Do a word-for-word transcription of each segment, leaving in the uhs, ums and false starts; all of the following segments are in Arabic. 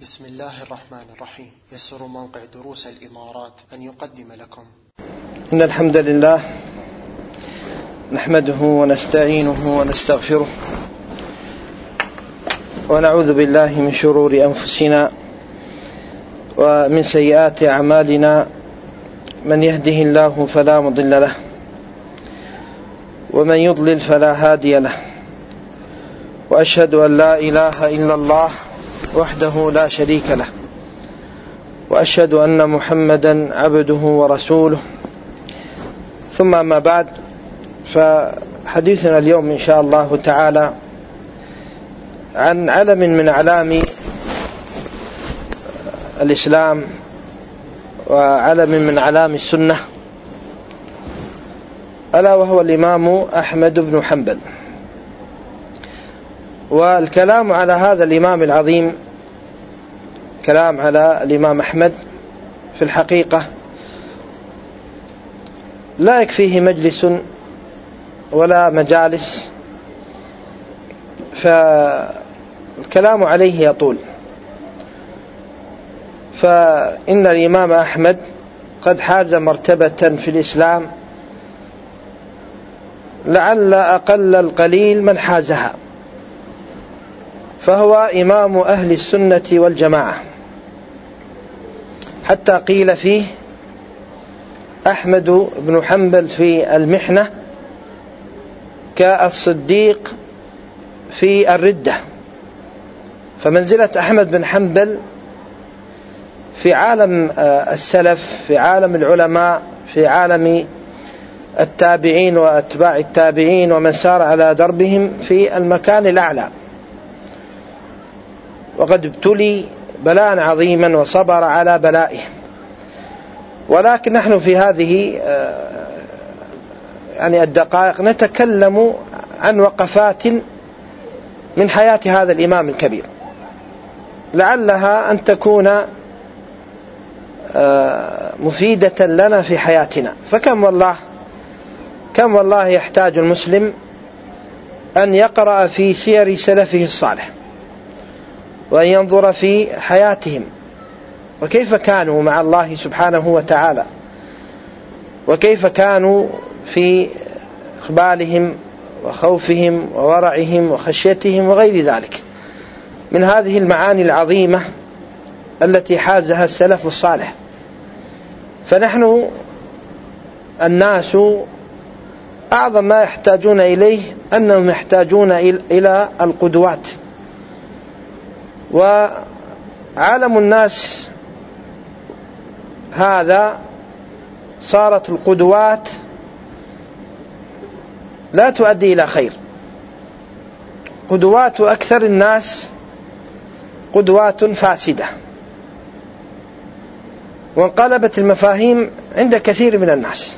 بسم الله الرحمن الرحيم. يسر موقع دروس الإمارات أن يقدم لكم إن الحمد لله نحمده ونستعينه ونستغفره ونعوذ بالله من شرور أنفسنا ومن سيئات أعمالنا. من يهده الله فلا مضل له ومن يضلل فلا هادي له، وأشهد أن لا إله إلا الله وحده لا شريك له، وأشهد أن محمدا عبده ورسوله. ثم ما بعد، فحديثنا اليوم إن شاء الله تعالى عن علم من أعلام الإسلام وعلم من أعلام السنة، ألا وهو الإمام أحمد بن حنبل. والكلام على هذا الإمام العظيم كلام على الإمام أحمد في الحقيقة لا يكفيه مجلس ولا مجالس، فالكلام عليه يطول. فإن الإمام أحمد قد حاز مرتبة في الإسلام لعل أقل القليل من حازها، فهو إمام أهل السنة والجماعة، حتى قيل فيه أحمد بن حنبل في المحنة كالصديق في الردة. فمنزلة أحمد بن حنبل في عالم السلف، في عالم العلماء، في عالم التابعين وأتباع التابعين ومن سار على دربهم في المكان الأعلى، وقد ابتلي بلاء عظيما وصبر على بلائه. ولكن نحن في هذه يعني الدقائق نتكلم عن وقفات من حياة هذا الإمام الكبير، لعلها أن تكون مفيدة لنا في حياتنا. فكم والله كم والله يحتاج المسلم أن يقرأ في سير سلفه الصالح، وأن ينظر في حياتهم وكيف كانوا مع الله سبحانه وتعالى، وكيف كانوا في إقبالهم وخوفهم وورعهم وخشيتهم وغير ذلك من هذه المعاني العظيمة التي حازها السلف الصالح. فنحن الناس أعظم ما يحتاجون إليه أنهم يحتاجون إلى القدوات، وعالم الناس هذا صارت القدوات لا تؤدي إلى خير. قدوات أكثر الناس قدوات فاسدة، وانقلبت المفاهيم عند كثير من الناس،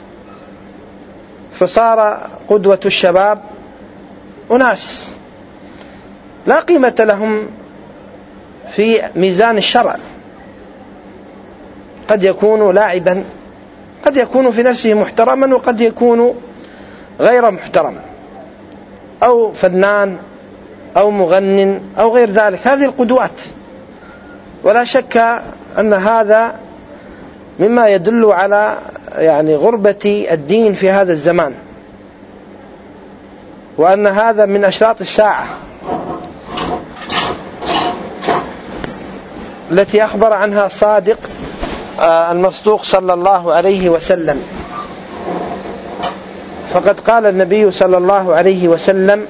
فصار قدوة الشباب أناس لا قيمة لهم في ميزان الشرع. قد يكون لاعبا، قد يكون في نفسه محترما، وقد يكون غير محترم، أو فنان أو مغن أو غير ذلك. هذه القدوات، ولا شك أن هذا مما يدل على يعني غربة الدين في هذا الزمان، وأن هذا من أشراط الساعة التي أخبر عنها الصادق المصدوق صلى الله عليه وسلم. فقد قال النبي صلى الله عليه وسلم: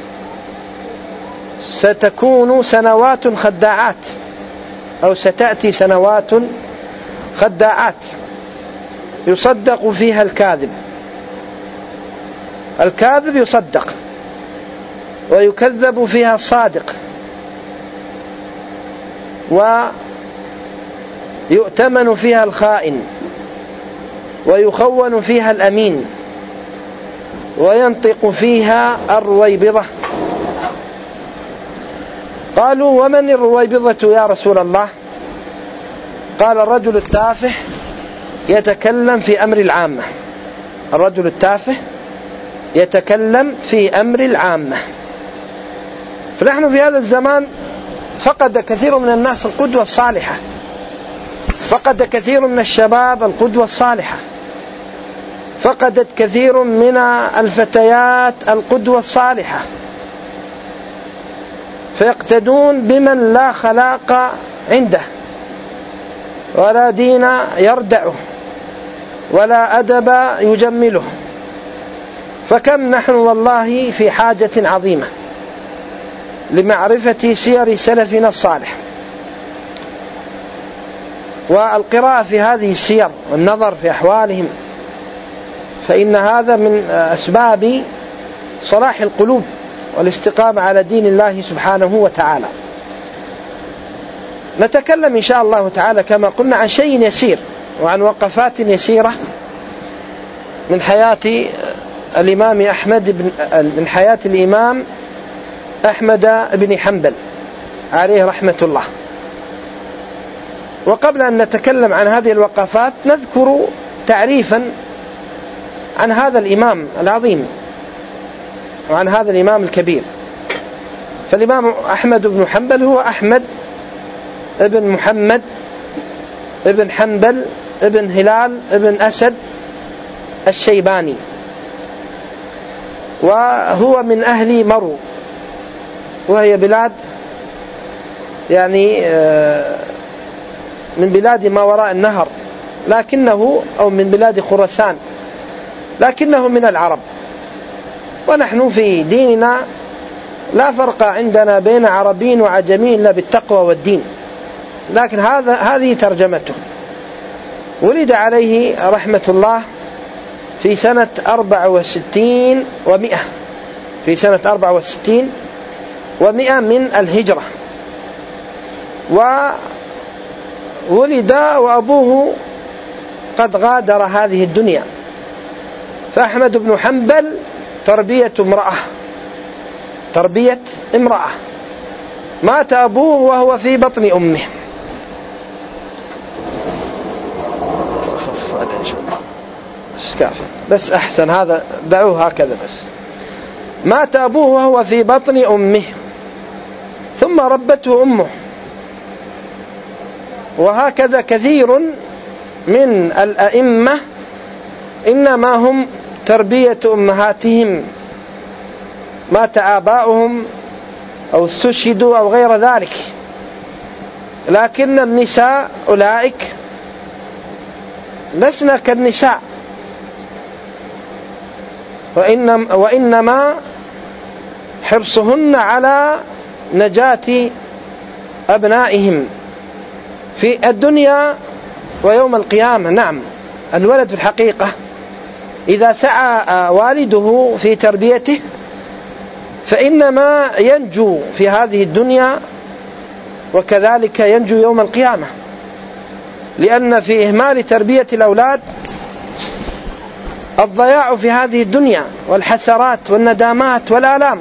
ستكون سنوات خداعات، أو ستأتي سنوات خداعات يصدق فيها الكاذب. الكاذب يصدق ويكذب فيها الصادق، ويؤتمن فيها الخائن، ويخون فيها الأمين، وينطق فيها الرويبضة. قالوا: ومن الرويبضة يا رسول الله؟ قال: الرجل التافه يتكلم في أمر العامة. الرجل التافه يتكلم في أمر العامة. فنحن في هذا الزمان فقد كثير من الناس القدوة الصالحة، فقد كثير من الشباب القدوة الصالحة، فقدت كثير من الفتيات القدوة الصالحة، فيقتدون بمن لا خلاق عنده ولا دين يردعه ولا أدب يجمله. فكم نحن والله في حاجة عظيمة لمعرفة سير سلفنا الصالح والقراءة في هذه السير والنظر في أحوالهم، فإن هذا من أسباب صلاح القلوب والاستقامة على دين الله سبحانه وتعالى. نتكلم إن شاء الله تعالى كما قلنا عن شيء يسير وعن وقفات يسيرة من حياة الإمام أحمد بن من حياة الإمام أحمد بن حنبل عليه رحمة الله. وقبل أن نتكلم عن هذه الوقفات نذكر تعريفا عن هذا الإمام العظيم وعن هذا الإمام الكبير. فالإمام أحمد بن حنبل هو أحمد ابن محمد ابن حنبل ابن هلال ابن أسد الشيباني، وهو من أهل مرو، وهي بلاد يعني من بلاد ما وراء النهر، لكنه أو من بلاد خراسان، لكنه من العرب. ونحن في ديننا لا فرق عندنا بين عربي وعجمي إلا بالتقوى والدين، لكن هذا هذه ترجمته. ولد عليه رحمة الله في سنة أربع وستين ومئة في سنة أربع وستين ومئة من الهجرة، وولد وأبوه قد غادر هذه الدنيا. فأحمد بن حنبل تربية امرأة تربية امرأة مات أبوه وهو في بطن أمه. بس أحسن هذا دعوه هكذا. بس مات أبوه وهو في بطن أمه، ثم ربته أمه. وهكذا كثير من الأئمة إنما هم تربية أمهاتهم، مات آباؤهم أو استشهدوا أو غير ذلك. لكن النساء أولئك لسنا كالنساء، وإنما, وإنما حرصهن على نجاة أبنائهم في الدنيا ويوم القيامة. نعم، الولد في الحقيقة إذا سعى والده في تربيته فإنما ينجو في هذه الدنيا وكذلك ينجو يوم القيامة، لأن في إهمال تربية الأولاد الضياع في هذه الدنيا والحسرات والندامات والآلام.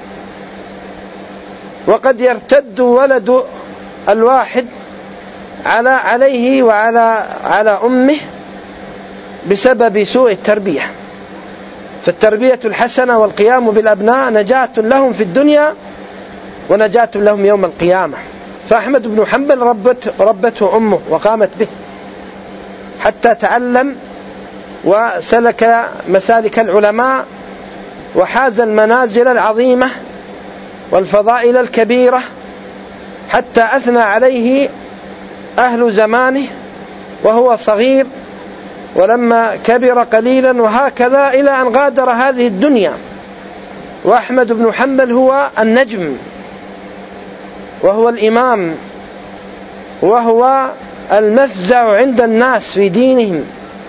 وقد يرتد ولد الواحد على عليه وعلى على أمه بسبب سوء التربية. فالتربية الحسنة والقيام بالأبناء نجاة لهم في الدنيا ونجاة لهم يوم القيامة. فأحمد بن حنبل ربت ربته أمه وقامت به حتى تعلم وسلك مسالك العلماء وحاز المنازل العظيمة والفضائل الكبيرة، حتى أثنى عليه أهل زمانه وهو صغير، ولما كبر قليلا وهكذا إلى أن غادر هذه الدنيا. وأحمد بن حنبل هو النجم وهو الإمام وهو المفزع عند الناس في دينهم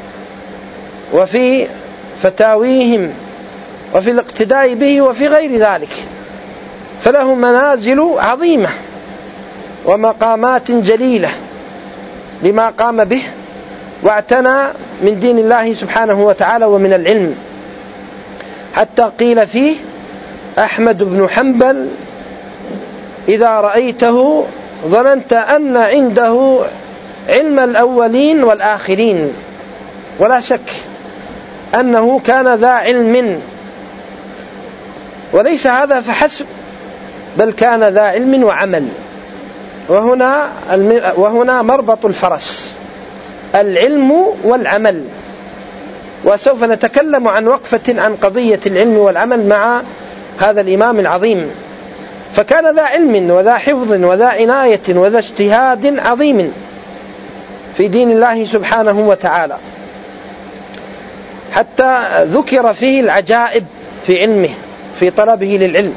وفي فتاويهم وفي الاقتداء به وفي غير ذلك. فله منازل عظيمة ومقامات جليلة لما قام به واعتنى من دين الله سبحانه وتعالى ومن العلم، حتى قيل فيه أحمد بن حنبل إذا رأيته ظننت أن عنده علم الأولين والآخرين. ولا شك أنه كان ذا علم، وليس هذا فحسب، بل كان ذا علم وعمل. وهنا وهنا مربط الفرس، العلم والعمل. وسوف نتكلم عن وقفة عن قضية العلم والعمل مع هذا الإمام العظيم. فكان ذا علم وذا حفظ وذا عناية وذا اجتهاد عظيم في دين الله سبحانه وتعالى، حتى ذكر فيه العجائب في علمه في طلبه للعلم.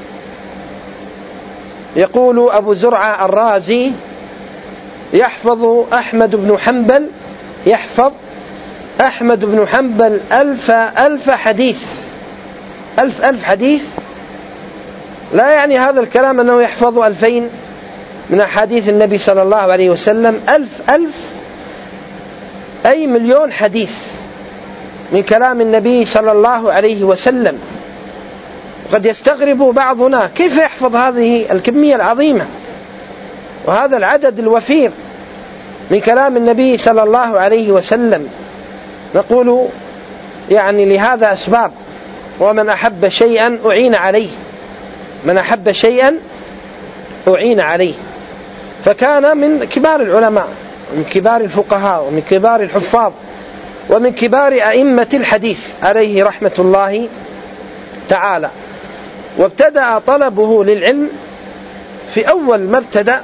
يقول أبو زرعة الرازي: يحفظ أحمد بن حنبل يحفظ أحمد بن حنبل ألف ألف حديث. ألف ألف حديث لا يعني هذا الكلام أنه يحفظ ألفين من أحاديث النبي صلى الله عليه وسلم، ألف ألف أي مليون حديث من كلام النبي صلى الله عليه وسلم. وقد يستغرب بعضنا كيف يحفظ هذه الكمية العظيمة وهذا العدد الوفير من كلام النبي صلى الله عليه وسلم. نقول يعني لهذا أسباب، ومن أحب شيئا أعين عليه، من أحب شيئا أعين عليه. فكان من كبار العلماء ومن كبار الفقهاء ومن كبار الحفاظ ومن كبار أئمة الحديث عليه رحمة الله تعالى. وابتدأ طلبه للعلم في أول ما ابتدأ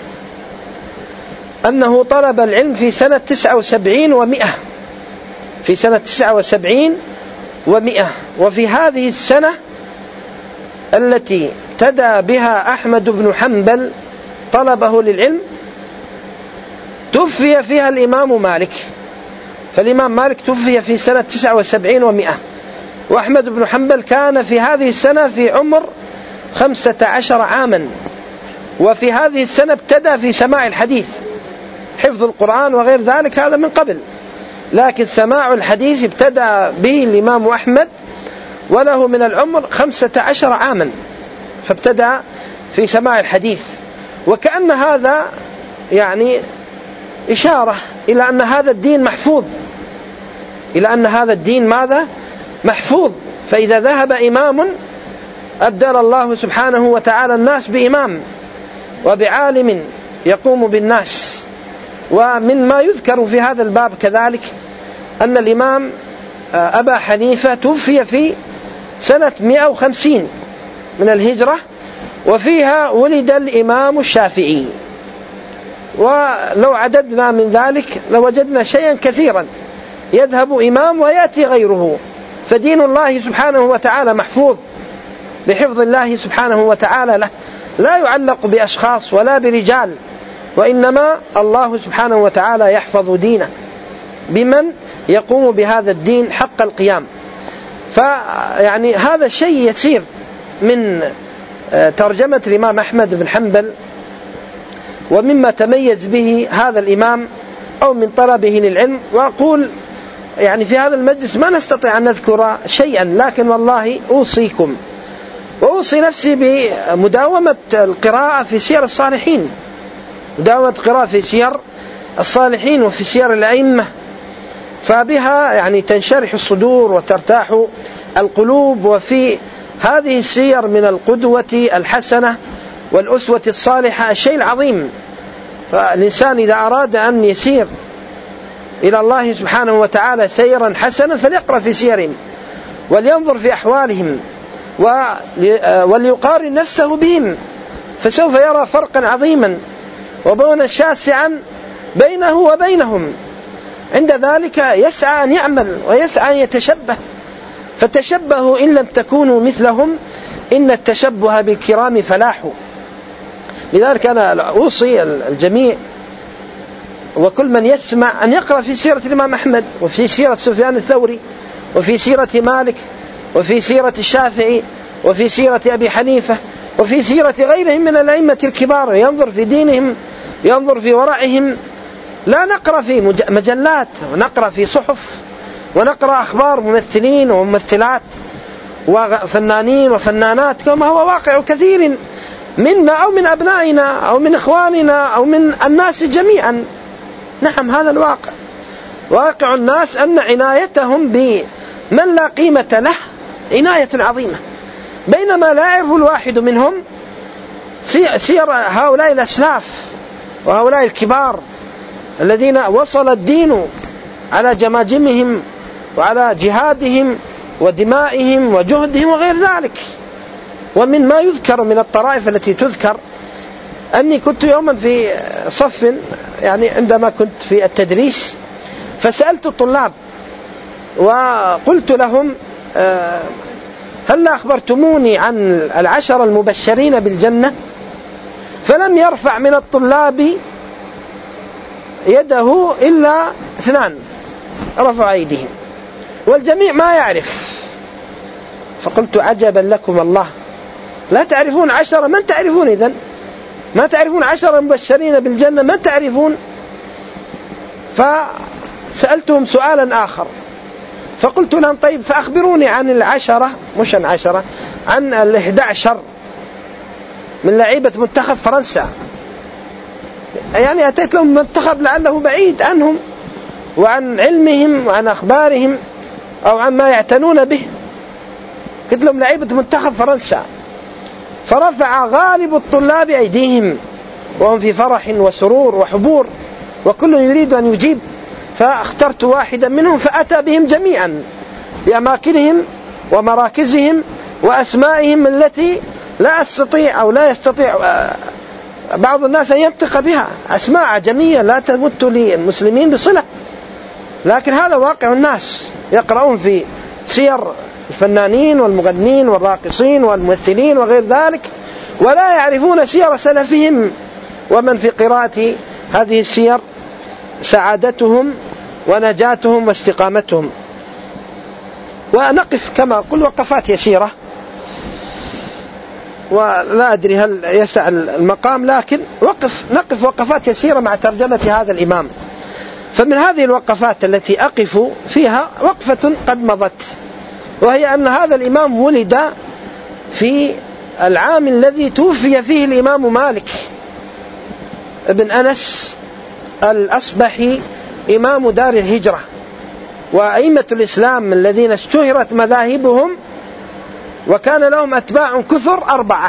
أنه طلب العلم في سنة تسعة وسبعين ومئة، في سنة تسعة وسبعين ومئة. وفي هذه السنة التي ابتدأ بها أحمد بن حنبل طلبه للعلم توفي فيها الإمام مالك. فالإمام مالك توفي في سنة تسعة وسبعين ومئة، وأحمد بن حنبل كان في هذه السنة في عمر خمسة عشر عاما. وفي هذه السنة ابتدأ في سماع الحديث، حفظ القرآن وغير ذلك هذا من قبل، لكن سماع الحديث ابتدأ به الإمام أحمد وله من العمر خمسة عشر عاما، فابتدأ في سماع الحديث. وكأن هذا يعني إشارة إلى أن هذا الدين محفوظ، إلى أن هذا الدين ماذا؟ محفوظ. فإذا ذهب إمام أبدل الله سبحانه وتعالى الناس بإمام وبعالم يقوم بالناس. ومن ما يذكر في هذا الباب كذلك أن الإمام أبا حنيفة توفي في سنة مئة وخمسين من الهجرة، وفيها ولد الإمام الشافعي. ولو عددنا من ذلك لوجدنا شيئا كثيرا، يذهب إمام ويأتي غيره. فدين الله سبحانه وتعالى محفوظ بحفظ الله سبحانه وتعالى له، لا يعلق بأشخاص ولا برجال، وإنما الله سبحانه وتعالى يحفظ دينه بمن يقوم بهذا الدين حق القيام. فيعني هذا الشيء يسير من ترجمة الإمام أحمد بن حنبل، ومما تميز به هذا الإمام أو من طلبه للعلم. وأقول يعني في هذا المجلس ما نستطيع أن نذكر شيئا، لكن والله أوصيكم وأوصي نفسي بمداومة القراءة في سير الصالحين، مداومة القراءة في سير الصالحين وفي سير الأئمة، فبها يعني تنشرح الصدور وترتاح القلوب. وفي هذه السير من القدوة الحسنة والأسوة الصالحة الشيء العظيم. فالإنسان إذا أراد أن يسير إلى الله سبحانه وتعالى سيرا حسنا فليقرأ في سيرهم ولينظر في أحوالهم وليقارن نفسه بهم، فسوف يرى فرقا عظيما وبونا شاسعا بينه وبينهم. عند ذلك يسعى أن يعمل ويسعى أن يتشبه، فتشبهوا إن لم تكونوا مثلهم إن التشبه بالكرام فلاح. لذلك أنا أوصي الجميع وكل من يسمع أن يقرأ في سيرة الإمام أحمد، وفي سيرة سفيان الثوري، وفي سيرة مالك، وفي سيرة الشافعي، وفي سيرة أبي حنيفة، وفي سيرة غيرهم من الأئمة الكبار، ينظر في دينهم، ينظر في ورعهم. لا نقرأ في مجلات ونقرأ في صحف ونقرأ أخبار ممثلين وممثلات وفنانين وفنانات كما هو واقع كثير منا أو من أبنائنا أو من إخواننا أو من الناس جميعا. نعم هذا الواقع، واقع الناس أن عنايتهم بمن لا قيمة له عناية عظيمة، بينما لا يعرف الواحد منهم سير هؤلاء الأسلاف وهؤلاء الكبار الذين وصل الدين على جماجمهم وعلى جهادهم ودمائهم وجهدهم وغير ذلك. ومن ما يذكر من الطرائف التي تذكر أني كنت يوما في صف، يعني عندما كنت في التدريس، فسألت الطلاب وقلت لهم هل أخبرتموني عن العشر المبشرين بالجنة؟ فلم يرفع من الطلاب يده إلا اثنان رفع أيديهم، والجميع ما يعرف. فقلت عجبا لكم الله، لا تعرفون عشرة؟ من تعرفون إذن؟ ما تعرفون عشرة مبشرين بالجنة؟ من تعرفون؟ فسألتهم سؤالا آخر، فقلت لهم طيب فأخبروني عن العشرة، مش عن عشرة، عن الإحدى عشر من لعيبة منتخب فرنسا. يعني أتيت لهم منتخب لعله بعيد عنهم وعن علمهم وعن أخبارهم أو عن ما يعتنون به، قلت لهم لعيبة منتخب فرنسا. فرفع غالب الطلاب أيديهم وهم في فرح وسرور وحبور، وكل يريد أن يجيب. فاخترت واحدا منهم فأتى بهم جميعا بأماكنهم ومراكزهم وأسمائهم التي لا أستطيع أو لا يستطيع بعض الناس أن ينطق بها، أسماء عجمية لا تمت للمسلمين بصلة، لكن هذا واقع الناس. يقرؤون في سير الفنانين والمغنين والراقصين والممثلين وغير ذلك، ولا يعرفون سير سلفهم ومن في قراءة هذه السير سعادتهم ونجاتهم واستقامتهم. ونقف كما أقول وقفات يسيرة، ولا أدري هل يسع المقام، لكن وقف نقف وقفات يسيرة مع ترجمة هذا الإمام. فمن هذه الوقفات التي أقف فيها وقفة قد مضت، وهي أن هذا الإمام ولد في العام الذي توفي فيه الإمام مالك ابن أنس الأصبحي إمام دار الهجرة، وأئمة الإسلام الذين اشتهرت مذاهبهم وكان لهم أتباع كثر أربعة،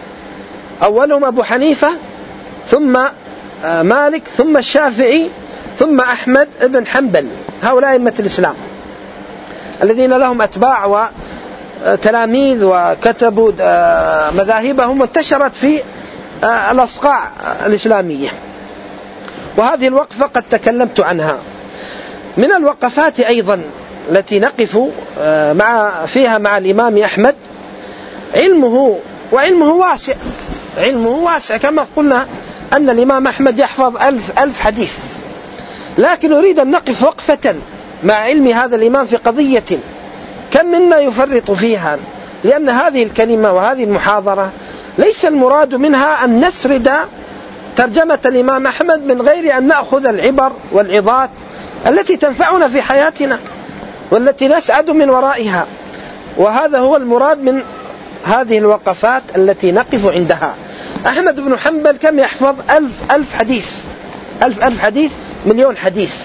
أولهم أبو حنيفة ثم مالك ثم الشافعي ثم أحمد بن حنبل. هؤلاء أئمة الإسلام الذين لهم أتباع وتلاميذ وكتبوا مذاهبهم وانتشرت في الأصقاع الإسلامية. وهذه الوقفة قد تكلمت عنها. من الوقفات أيضا التي نقف مع فيها مع الإمام أحمد علمه، وعلمه واسع، علمه واسع كما قلنا أن الإمام أحمد يحفظ ألف, ألف حديث، لكن أريد أن نقف وقفة مع علم هذا الإمام في قضية كم منا يفرط فيها، لأن هذه الكلمة وهذه المحاضرة ليس المراد منها أن نسرد ترجمة الإمام أحمد من غير أن نأخذ العبر والعظات التي تنفعنا في حياتنا والتي نسعد من ورائها. وهذا هو المراد من هذه الوقفات التي نقف عندها. أحمد بن حنبل كم يحفظ؟ ألف, ألف حديث، ألف, ألف حديث، مليون حديث.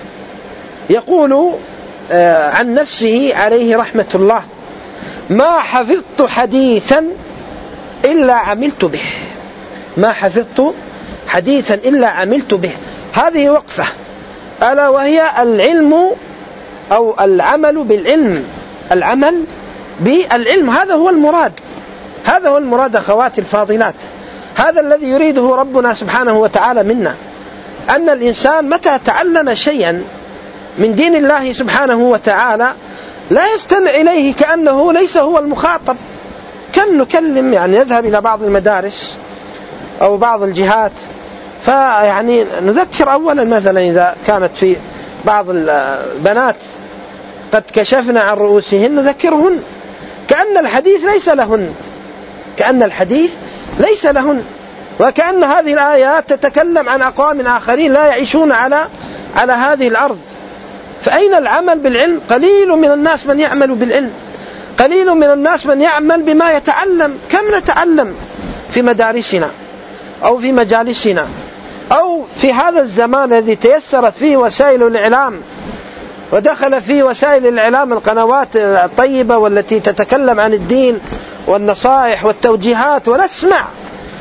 يقول عن نفسه عليه رحمة الله: ما حفظت حديثا إلا عملت به، ما حفظت حديثا إلا عملت به. هذه وقفة ألا وهي العلم أو العمل بالعلم، العمل بالعلم، هذا هو المراد، هذا هو المراد أخواتي الفاضلات. هذا الذي يريده ربنا سبحانه وتعالى منا، أن الإنسان متى تعلم شيئا من دين الله سبحانه وتعالى لا يستمع إليه كأنه ليس هو المخاطب. كم نكلم، يعني نذهب إلى بعض المدارس أو بعض الجهات، فيعني نذكر أولا مثلا إذا كانت في بعض البنات قد كشفنا عن رؤوسهن نذكرهن كأن الحديث ليس لهن، كأن الحديث ليس لهن، وكأن هذه الآيات تتكلم عن أقوام آخرين لا يعيشون على على هذه الأرض. فأين العمل بالعلم؟ قليل من الناس من يعمل بالعلم، قليل من الناس من يعمل بما يتعلم. كم نتعلم في مدارسنا أو في مجالسنا أو في هذا الزمان الذي تيسرت فيه وسائل الإعلام ودخل فيه وسائل الإعلام القنوات الطيبة والتي تتكلم عن الدين والنصائح والتوجيهات، ونسمع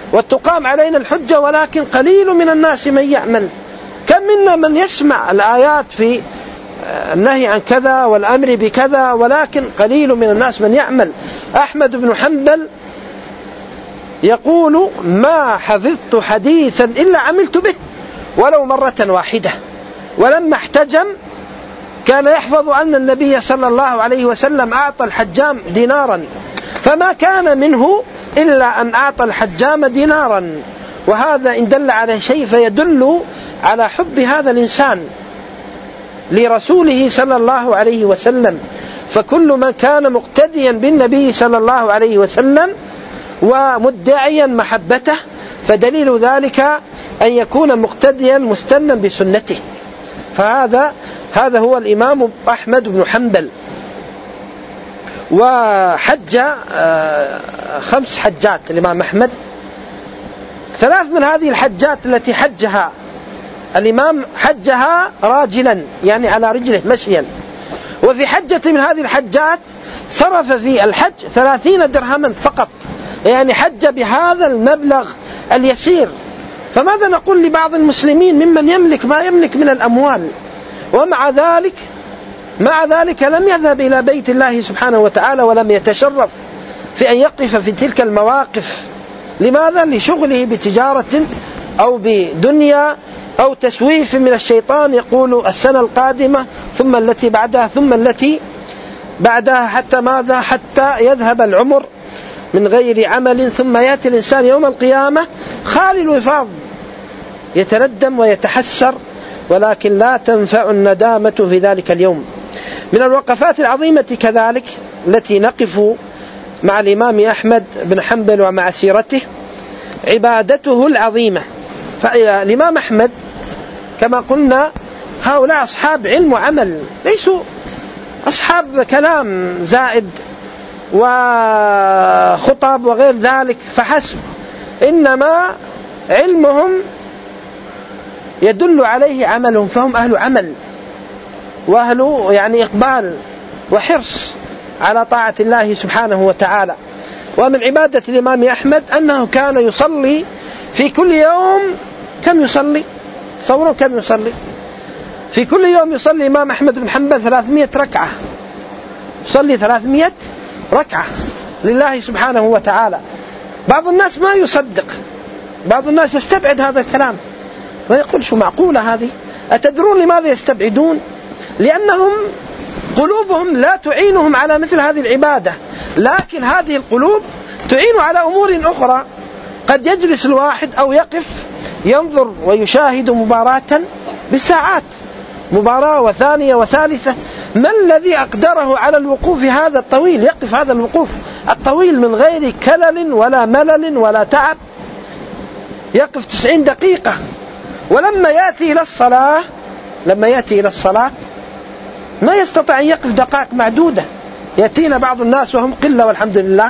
وتقام علينا الحجة، ولكن قليل من الناس من يعمل. كم منا من يسمع الآيات في النهي عن كذا والأمر بكذا، ولكن قليل من الناس من يعمل. أحمد بن حنبل يقول: ما حفظت حديثا إلا عملت به ولو مرة واحدة. ولما احتجم كان يحفظ أن النبي صلى الله عليه وسلم أعطى الحجام دينارا، فما كان منه إلا أن أعطى الحجام دينارا. وهذا إن دل على شيء فيدل على حب هذا الإنسان لرسوله صلى الله عليه وسلم. فكل من كان مقتديا بالنبي صلى الله عليه وسلم ومدعيا محبته فدليل ذلك أن يكون مقتديا مستنا بسنته. فهذا هذا هو الإمام أحمد بن حنبل. وحج خمس حجات الإمام أحمد. ثلاث من هذه الحجات التي حجها الإمام حجها راجلا، يعني على رجله مشيا. وفي حجة من هذه الحجات صرف في الحج ثلاثين درهما فقط، يعني حج بهذا المبلغ اليسير. فماذا نقول لبعض المسلمين ممن يملك ما يملك من الأموال، ومع ذلك مع ذلك لم يذهب إلى بيت الله سبحانه وتعالى ولم يتشرف في أن يقف في تلك المواقف. لماذا؟ لشغله بتجارة أو بدنيا أو تسويف من الشيطان يقول السنة القادمة ثم التي بعدها ثم التي بعدها، حتى ماذا؟ حتى يذهب العمر من غير عمل، ثم يأتي الإنسان يوم القيامة خالي الوفاض يتندم ويتحسر، ولكن لا تنفع الندامة في ذلك اليوم. من الوقفات العظيمة كذلك التي نقف مع الإمام أحمد بن حنبل ومع سيرته عبادته العظيمة. فالإمام أحمد كما قلنا هؤلاء أصحاب علم وعمل، ليسوا أصحاب كلام زائد وخطب وغير ذلك فحسب، إنما علمهم يدل عليه عملهم، فهم أهل عمل وأهل يعني إقبال وحرص على طاعة الله سبحانه وتعالى. ومن عبادة الإمام أحمد أنه كان يصلي في كل يوم. كم يصلي؟ تصوروا كم يصلي في كل يوم؟ يصلي الإمام أحمد بن حنبل ثلاثمائة ركعة، يصلي ثلاثمائة ركعة لله سبحانه وتعالى. بعض الناس ما يصدق، بعض الناس يستبعد هذا الكلام ويقول شو معقولة هذه؟ أتدرون لماذا يستبعدون؟ لأنهم قلوبهم لا تعينهم على مثل هذه العبادة، لكن هذه القلوب تعين على أمور أخرى. قد يجلس الواحد أو يقف ينظر ويشاهد مباراة بالساعات، مباراة وثانية وثالثة. ما الذي أقدره على الوقوف هذا الطويل، يقف هذا الوقوف الطويل من غير كلل ولا ملل ولا تعب؟ يقف تسعين دقيقة. ولما يأتي إلى الصلاة لما يأتي إلى الصلاة ما يستطيع أن يقف دقائق معدودة. يأتينا بعض الناس وهم قلة والحمد لله،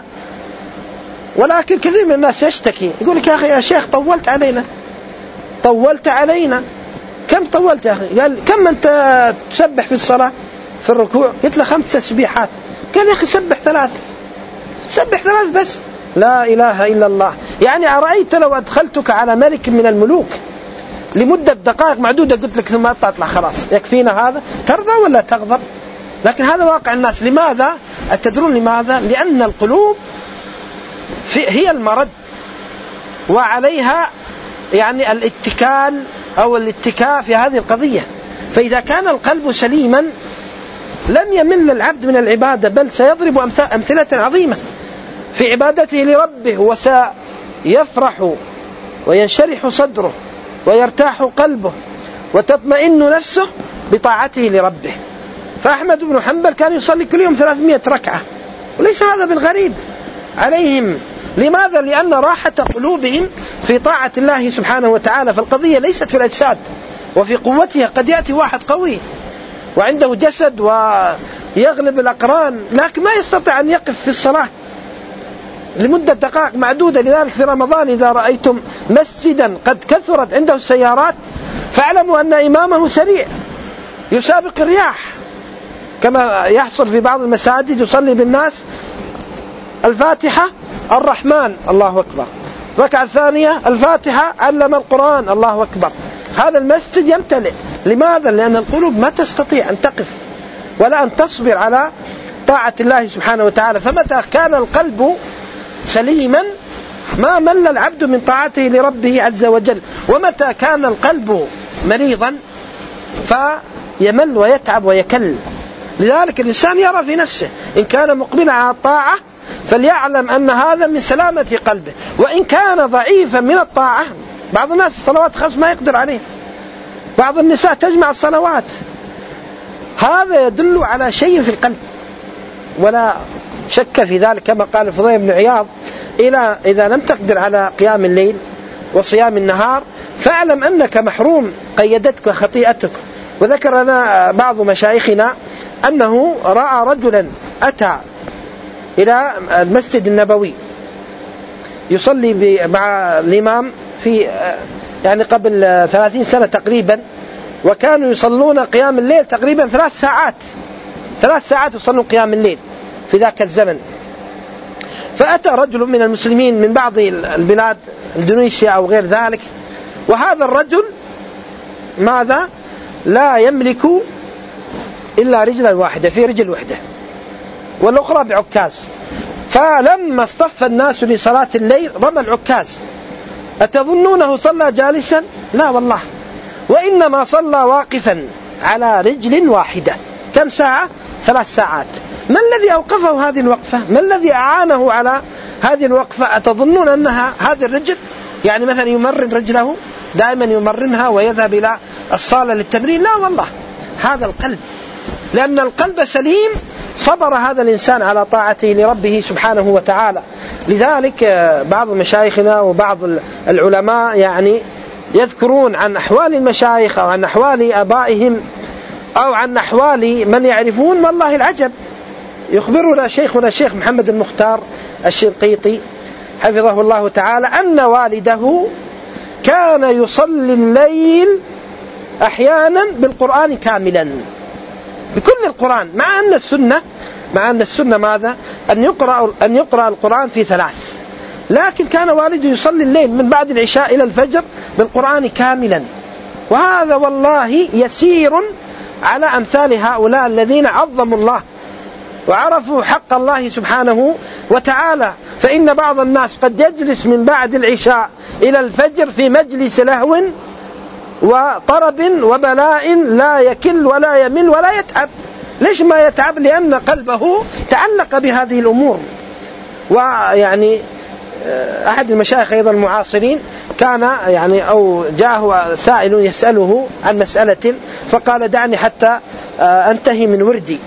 ولكن كثير من الناس يشتكي يقول لك يا أخي يا شيخ طولت علينا طولت علينا كم طولت يا أخي؟ قال كم أنت تسبح في الصلاة في الركوع؟ قلت له خمس تسبيحات. قال يا أخي سبح ثلاث سبح ثلاث بس. لا إله إلا الله. يعني أرأيت لو أدخلتك على ملك من الملوك لمدة دقائق معدودة قلت لك ثم تطلع خلاص يكفينا هذا، ترضى ولا تغضب؟ لكن هذا واقع الناس. لماذا؟ أتدرون لماذا؟ لأن القلوب هي المرد وعليها يعني الاتكال أو الاتكاء في هذه القضية. فإذا كان القلب سليما لم يمل العبد من العبادة، بل سيضرب أمثلة عظيمة في عبادته لربه، وسيفرح وينشرح صدره ويرتاح قلبه وتطمئن نفسه بطاعته لربه. فأحمد بن حنبل كان يصلي كل يوم ثلاثمائة ركعة، وليس هذا بالغريب عليهم. لماذا؟ لأن راحة قلوبهم في طاعة الله سبحانه وتعالى. فالقضية ليست في الأجساد وفي قوتها. قد يأتي واحد قوي وعنده جسد ويغلب الأقران، لكن ما يستطيع أن يقف في الصلاة لمدة دقائق معدودة. لذلك في رمضان إذا رأيتم مسجدا قد كثرت عنده السيارات فاعلموا أن إمامه سريع يسابق الرياح، كما يحصل في بعض المساجد يصلي بالناس الفاتحة الرحمن الله أكبر، الركعة الثانية الفاتحة، علم القرآن، الله أكبر. هذا المسجد يمتلئ. لماذا؟ لأن القلوب ما تستطيع أن تقف ولا أن تصبر على طاعة الله سبحانه وتعالى. فمتى كان القلب سليما ما مل العبد من طاعته لربه عز وجل، ومتى كان القلب مريضا فيمل ويتعب ويكل. لذلك الإنسان يرى في نفسه إن كان مقبلا على الطاعة فليعلم أن هذا من سلامة قلبه، وإن كان ضعيفا من الطاعة. بعض الناس الصلوات خمس ما يقدر عليه، بعض النساء تجمع الصلوات، هذا يدل على شيء في القلب ولا شك في ذلك. كما قال الفضيل بن عياض: إلى إذا لم تقدر على قيام الليل وصيام النهار فاعلم أنك محروم، قيدتك خطيئتك. وذكر لنا بعض مشايخنا أنه رأى رجلا أتى إلى المسجد النبوي يصلي مع الإمام في يعني قبل ثلاثين سنة تقريبا، وكانوا يصلون قيام الليل تقريبا ثلاث ساعات ثلاث ساعات يصلون قيام الليل في ذاك الزمن. فأتى رجل من المسلمين من بعض البلاد اندونيسيا أو غير ذلك، وهذا الرجل ماذا؟ لا يملك إلا رجلا واحدة، في رجل واحدة والأخرى بعكاز. فلما اصطف الناس لصلاة الليل رمى العكاز. أتظنونه صلى جالسا؟ لا والله، وإنما صلى واقفا على رجل واحدة. كم ساعة؟ ثلاث ساعات. ما الذي أوقفه هذه الوقفة؟ ما الذي أعانه على هذه الوقفة؟ أتظنون أنها هذه الرجل يعني مثلا يمرن رجله دائما يمرنها ويذهب إلى الصالة للتمرين؟ لا والله، هذا القلب. لأن القلب سليم صبر هذا الإنسان على طاعته لربه سبحانه وتعالى. لذلك بعض مشايخنا وبعض العلماء يعني يذكرون عن أحوال المشايخ أو عن أحوال آبائهم أو عن أحوال من يعرفون والله العجب. يخبرنا شيخنا الشيخ محمد المختار الشنقيطي حفظه الله تعالى أن والده كان يصلي الليل أحيانا بالقرآن كاملا، بكل القرآن، مع أن السنة مع أن السنة ماذا؟ أن يقرأ أن يقرأ القرآن في ثلاث، لكن كان والده يصلي الليل من بعد العشاء إلى الفجر بالقرآن كاملا. وهذا والله يسير على أمثال هؤلاء الذين عظموا الله وعرفوا حق الله سبحانه وتعالى. فإن بعض الناس قد يجلس من بعد العشاء إلى الفجر في مجلس لهو وطرب وبلاء لا يكل ولا يمل ولا يتعب. ليش ما يتعب؟ لأن قلبه تعلق بهذه الأمور. ويعني أحد المشايخ أيضا المعاصرين كان يعني أو جاءه سائل يسأله عن مسألة فقال: دعني حتى أنتهي من وردي.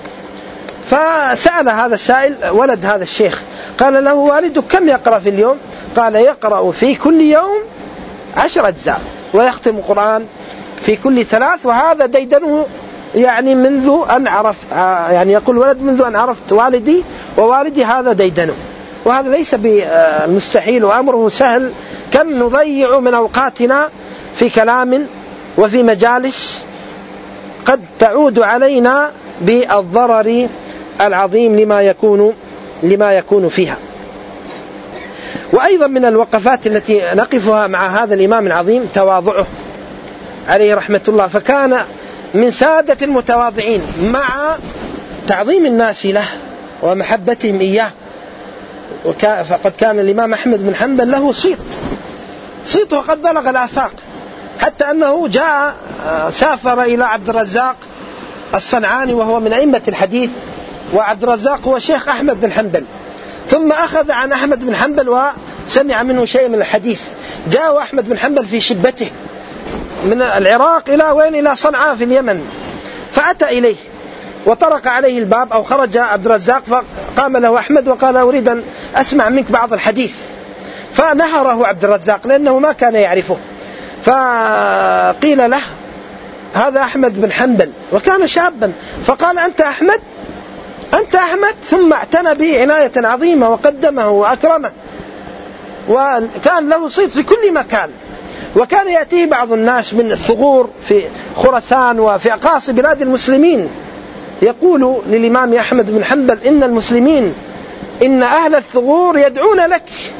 فسأل هذا السائل ولد هذا الشيخ، قال له: والدك كم يقرأ في اليوم؟ قال: يقرأ في كل يوم عشر أجزاء ويختم القرآن في كل ثلاث. وهذا ديدنه يعني منذ أن عرف، يعني يقول ولد منذ أن عرفت والدي ووالدي هذا ديدنه. وهذا ليس بالمستحيل وأمره سهل. كم نضيع من أوقاتنا في كلام وفي مجالس قد تعود علينا بالضرر العظيم لما يكون لما يكون فيها. وأيضا من الوقفات التي نقفها مع هذا الإمام العظيم تواضعه عليه رحمة الله، فكان من سادة المتواضعين مع تعظيم الناس له ومحبتهم إياه. فقد كان الإمام أحمد بن حنبل له صيت صيته قد بلغ الآفاق، حتى أنه جاء سافر إلى عبد الرزاق الصنعاني وهو من أئمة الحديث، وعبد الرزاق هو شيخ أحمد بن حنبل، ثم أخذ عن أحمد بن حنبل وسمع منه شيء من الحديث. جاء أحمد بن حنبل في شبته من العراق إلى وين؟ إلى صنعاء في اليمن. فأتى إليه وطرق عليه الباب أو خرج عبد الرزاق، فقام له أحمد وقال: أريد أن أسمع منك بعض الحديث. فنهره عبد الرزاق لأنه ما كان يعرفه. فقيل له: هذا أحمد بن حنبل، وكان شابا. فقال: أنت أحمد أنت أحمد ثم اعتنى به عناية عظيمة وقدمه وأكرمه، وكان له صيت في كل مكان. وكان يأتيه بعض الناس من الثغور في خراسان وفي أقاصي بلاد المسلمين يقول للإمام أحمد بن حنبل: إن المسلمين إن أهل الثغور يدعون لك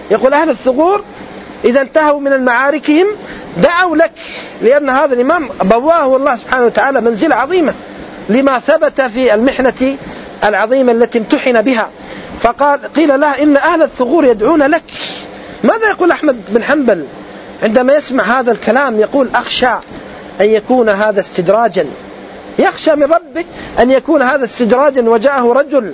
يقول أهل الثغور إذا انتهوا من المعاركهم دعوا لك، لأن هذا الإمام بواه الله سبحانه وتعالى منزلة عظيمة لما ثبت في المحنة العظيمة التي امتحن بها. فقال قيل له إن أهل الثغور يدعون لك. ماذا يقول أحمد بن حنبل عندما يسمع هذا الكلام؟ يقول أخشى أن يكون هذا استدراجا، يخشى من ربه أن يكون هذا استدراجا. وجاءه رجل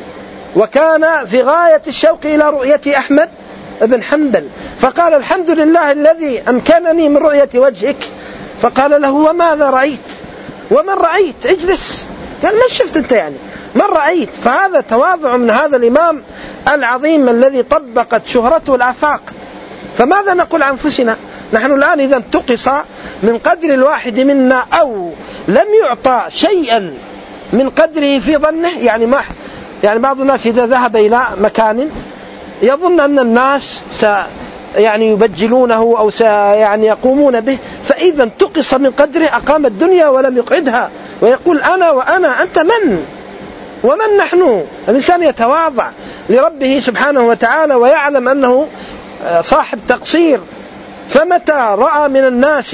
وكان في غاية الشوق إلى رؤية أحمد بن حنبل، فقال الحمد لله الذي أمكنني من رؤية وجهك. فقال له وماذا رأيت؟ ومن رأيت؟ اجلس. قال ما شفت أنت يعني من رأيت؟ فهذا تواضع من هذا الإمام العظيم الذي طبقت شهرته الآفاق. فماذا نقول عن أنفسنا نحن الآن إذا انتقص من قدر الواحد منا أو لم يعطى شيئا من قدره في ظنه؟ يعني ما يعني بعض الناس إذا ذهب إلى مكان يظن أن الناس س يعني يبجلونه أو س يعني يقومون به، فإذا انتقص من قدره أقام الدنيا ولم يقعدها ويقول أنا وأنا. أنت من ومن نحن؟ الإنسان يتواضع لربه سبحانه وتعالى ويعلم أنه صاحب تقصير. فمتى رأى من الناس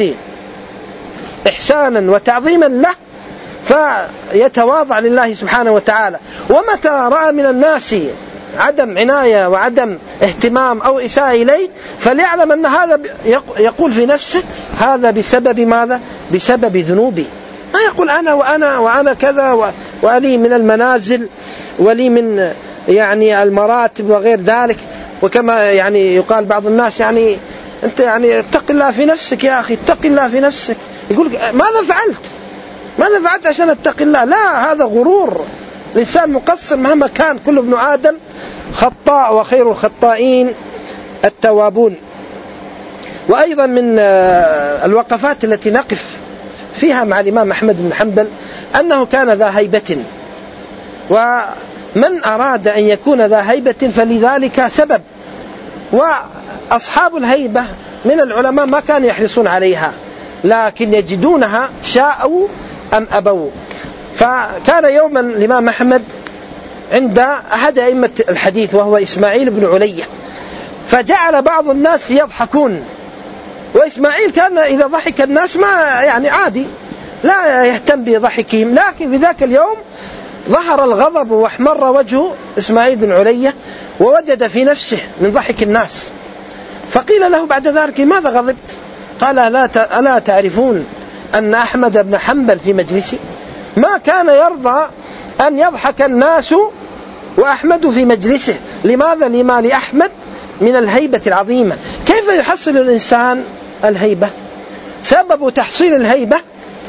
إحسانا وتعظيما له فيتواضع لله سبحانه وتعالى، ومتى رأى من الناس عدم عناية وعدم اهتمام أو إساءة إليه فليعلم أن هذا يقول في نفسه هذا بسبب ماذا؟ بسبب ذنوبي. ما يقول أنا وأنا وأنا كذا ولي من المنازل ولي من يعني المراتب وغير ذلك. وكما يعني يقال بعض الناس يعني أنت يعني اتق الله في نفسك يا أخي، اتق الله في نفسك. يقول ماذا فعلت؟ ماذا فعلت عشان اتق الله؟ لا، هذا غرور. الإنسان مقصر مهما كان، كل ابن آدم خطاء وخير الخطائين التوابون. وأيضا من الوقفات التي نقف فيها مع الإمام أحمد بن حنبل أنه كان ذا هيبة، ومن أراد أن يكون ذا هيبة فلذلك سبب. وأصحاب الهيبة من العلماء ما كانوا يحرصون عليها، لكن يجدونها شاءوا أم أبوا. فكان يوما الإمام أحمد عند أحد أئمة الحديث وهو إسماعيل بن علية، فجعل بعض الناس يضحكون، وإسماعيل كان إذا ضحك الناس ما يعني عادي لا يهتم بضحكهم، لكن في ذاك اليوم ظهر الغضب واحمر وجه إسماعيل بن علية ووجد في نفسه من ضحك الناس. فقيل له بعد ذلك لماذا غضبت؟ قال ألا تعرفون أن أحمد بن حنبل في مجلسي؟ ما كان يرضى أن يضحك الناس وأحمد في مجلسه. لماذا؟ لما لأحمد من الهيبة العظيمة. كيف يحصل الإنسان الهيبة؟ سبب تحصيل الهيبة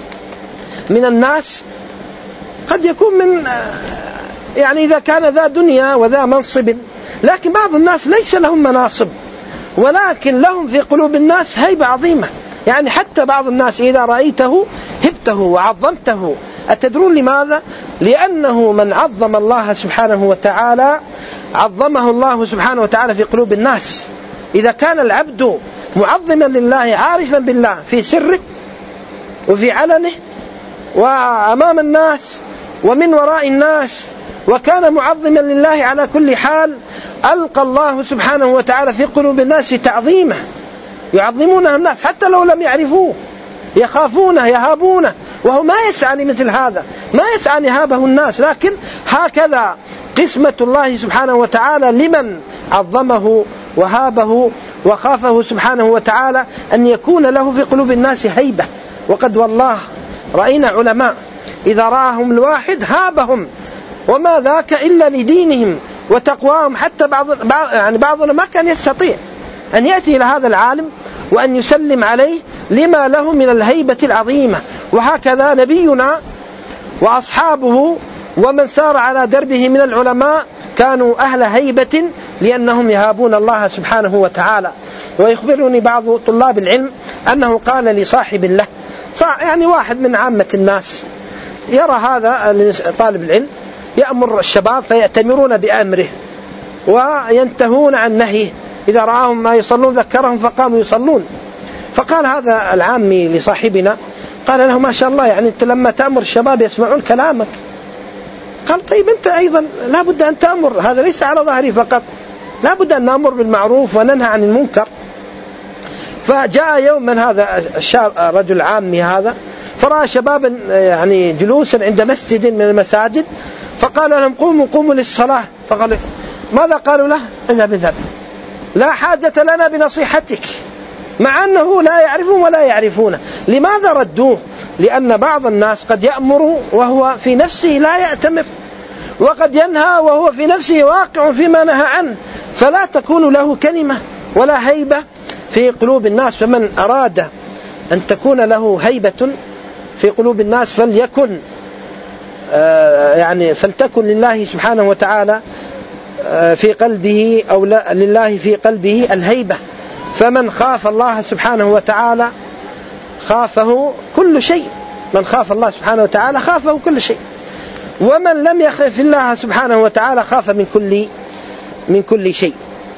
من الناس قد يكون من يعني إذا كان ذا دنيا وذا منصب، لكن بعض الناس ليس لهم مناصب ولكن لهم في قلوب الناس هيبة عظيمة. يعني حتى بعض الناس إذا رأيته هبته وعظمته. أتدرون لماذا؟ لأنه من عظم الله سبحانه وتعالى عظمه الله سبحانه وتعالى في قلوب الناس. إذا كان العبد معظما لله عارفا بالله في سره وفي علنه وأمام الناس ومن وراء الناس، وكان معظما لله على كل حال، ألقى الله سبحانه وتعالى في قلوب الناس تعظيمه، يعظمونه الناس حتى لو لم يعرفوه، يخافونه يهابونه، وهو ما يسعى لمثل هذا، ما يسعى يهابه الناس. لكن هكذا قسمة الله سبحانه وتعالى لمن عظمه وهابه وخافه سبحانه وتعالى أن يكون له في قلوب الناس هيبة. وقد والله رأينا علماء إذا رآهم الواحد هابهم، وما ذاك إلا لدينهم وتقواهم. حتى بعض يعني بعضنا ما كان يستطيع أن يأتي إلى هذا العالم وأن يسلم عليه لما له من الهيبة العظيمة. وهكذا نبينا وأصحابه ومن سار على دربه من العلماء كانوا أهل هيبة لأنهم يهابون الله سبحانه وتعالى. ويخبرني بعض طلاب العلم أنه قال لصاحب له، يعني واحد من عامة الناس يرى هذا طالب العلم يأمر الشباب فيأتمرون بأمره وينتهون عن نهيه، إذا رآهم ما يصلون ذكرهم فقاموا يصلون. فقال هذا العامي لصاحبنا، قال له ما شاء الله يعني أنت لما تأمر الشباب يسمعون كلامك. قال طيب أنت أيضا لا بد أن تأمر، هذا ليس على ظهري فقط، لا بد أن نأمر بالمعروف وننهى عن المنكر. فجاء يوم من هذا الشاب رجل عامي هذا فرأى شبابا يعني جلوسا عند مسجد من المساجد، فقال لهم قوموا قوموا للصلاة. فقال ماذا قالوا له؟ اذهب اذهب لا حاجة لنا بنصيحتك، مع أنه لا يعرفهم ولا يعرفونه. لماذا ردوه؟ لأن بعض الناس قد يأمر وهو في نفسه لا يأتمر، وقد ينهى وهو في نفسه واقع فيما نهى عنه، فلا تكون له كلمة ولا هيبة في قلوب الناس. فمن أراد أن تكون له هيبة في قلوب الناس فليكن آه يعني فلتكن لله سبحانه وتعالى آه في قلبه، أو لله في قلبه الهيبة. فمن خاف الله سبحانه وتعالى خافه كل شيء، من خاف الله سبحانه وتعالى خافه كل شيء، ومن لم يخف الله سبحانه وتعالى خاف من كل من كل شيء.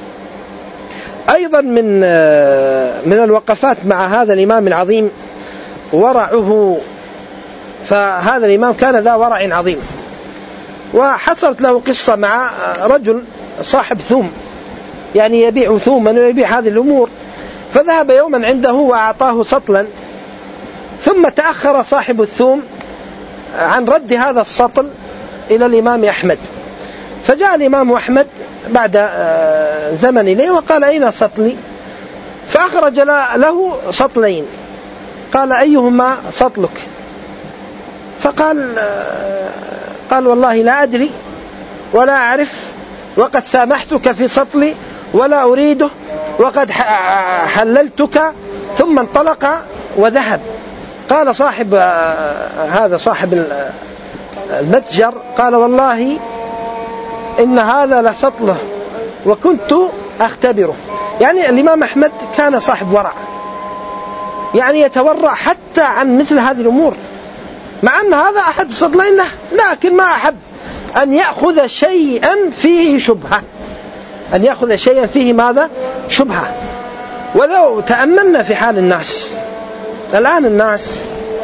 أيضا من من الوقفات مع هذا الإمام العظيم ورعه. فهذا الإمام كان ذا ورع عظيم، وحصلت له قصة مع رجل صاحب ثوم، يعني يبيع ثوما ويبيع هذه الأمور. فذهب يوما عنده وأعطاه سطلا، ثم تأخر صاحب الثوم عن رد هذا السطل إلى الإمام أحمد. فجاء الإمام أحمد بعد زمن إليه وقال أين سطلي؟ فأخرج له سطلين، قال أيهما سطلك؟ فقال قال والله لا أدري ولا أعرف، وقد سامحتك في سطلي ولا أريده، وقد حللتك. ثم انطلق وذهب. قال صاحب هذا صاحب المتجر قال والله إن هذا لسطله وكنت أختبره. يعني الإمام أحمد كان صاحب ورع، يعني يتورع حتى عن مثل هذه الأمور، مع أن هذا أحد السطلين له، لكن ما أحب أن يأخذ شيئا فيه شبهة، أن يأخذ شيئا فيه ماذا؟ شبهة. ولو تأملنا في حال الناس الآن، الناس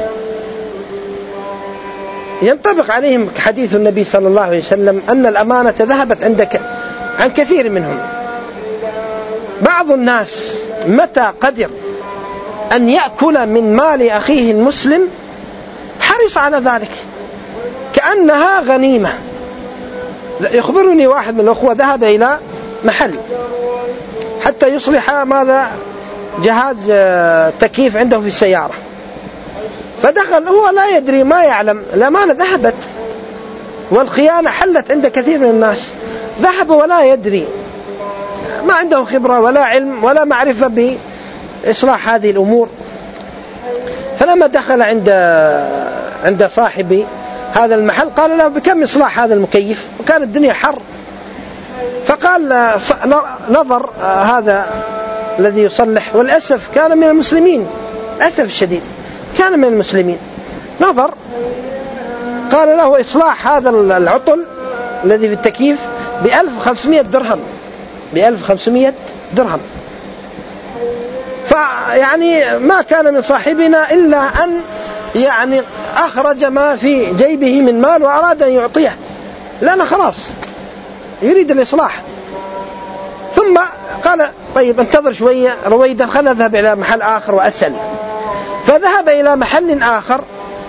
ينطبق عليهم حديث النبي صلى الله عليه وسلم أن الأمانة ذهبت عندك عن كثير منهم. بعض الناس متى قدر أن يأكل من مال أخيه المسلم حرص على ذلك كأنها غنيمة. يخبرني واحد من الأخوة ذهب إلى محل حتى يصلح ماذا جهاز تكييف عنده في السيارة، فدخل هو لا يدري ما يعلم، الأمانة ذهبت والخيانة حلت عند كثير من الناس. ذهب ولا يدري، ما عنده خبرة ولا علم ولا معرفة بإصلاح هذه الأمور. فلما دخل عند عند صاحب هذا المحل قال له بكم إصلاح هذا المكيف؟ وكان الدنيا حر. فقال نظر هذا الذي يصلح، والأسف كان من المسلمين، أسف الشديد كان من المسلمين، نظر قال له إصلاح هذا العطل الذي في التكييف بألف وخمسمائة درهم، بألف وخمسمائة درهم. فيعني ما كان من صاحبنا إلا أن يعني أخرج ما في جيبه من مال وأراد أن يعطيه، لأنه خلاص يريد الإصلاح. ثم قال طيب انتظر شوية رويدا، خلنا نذهب إلى محل آخر وأسأل. فذهب إلى محل آخر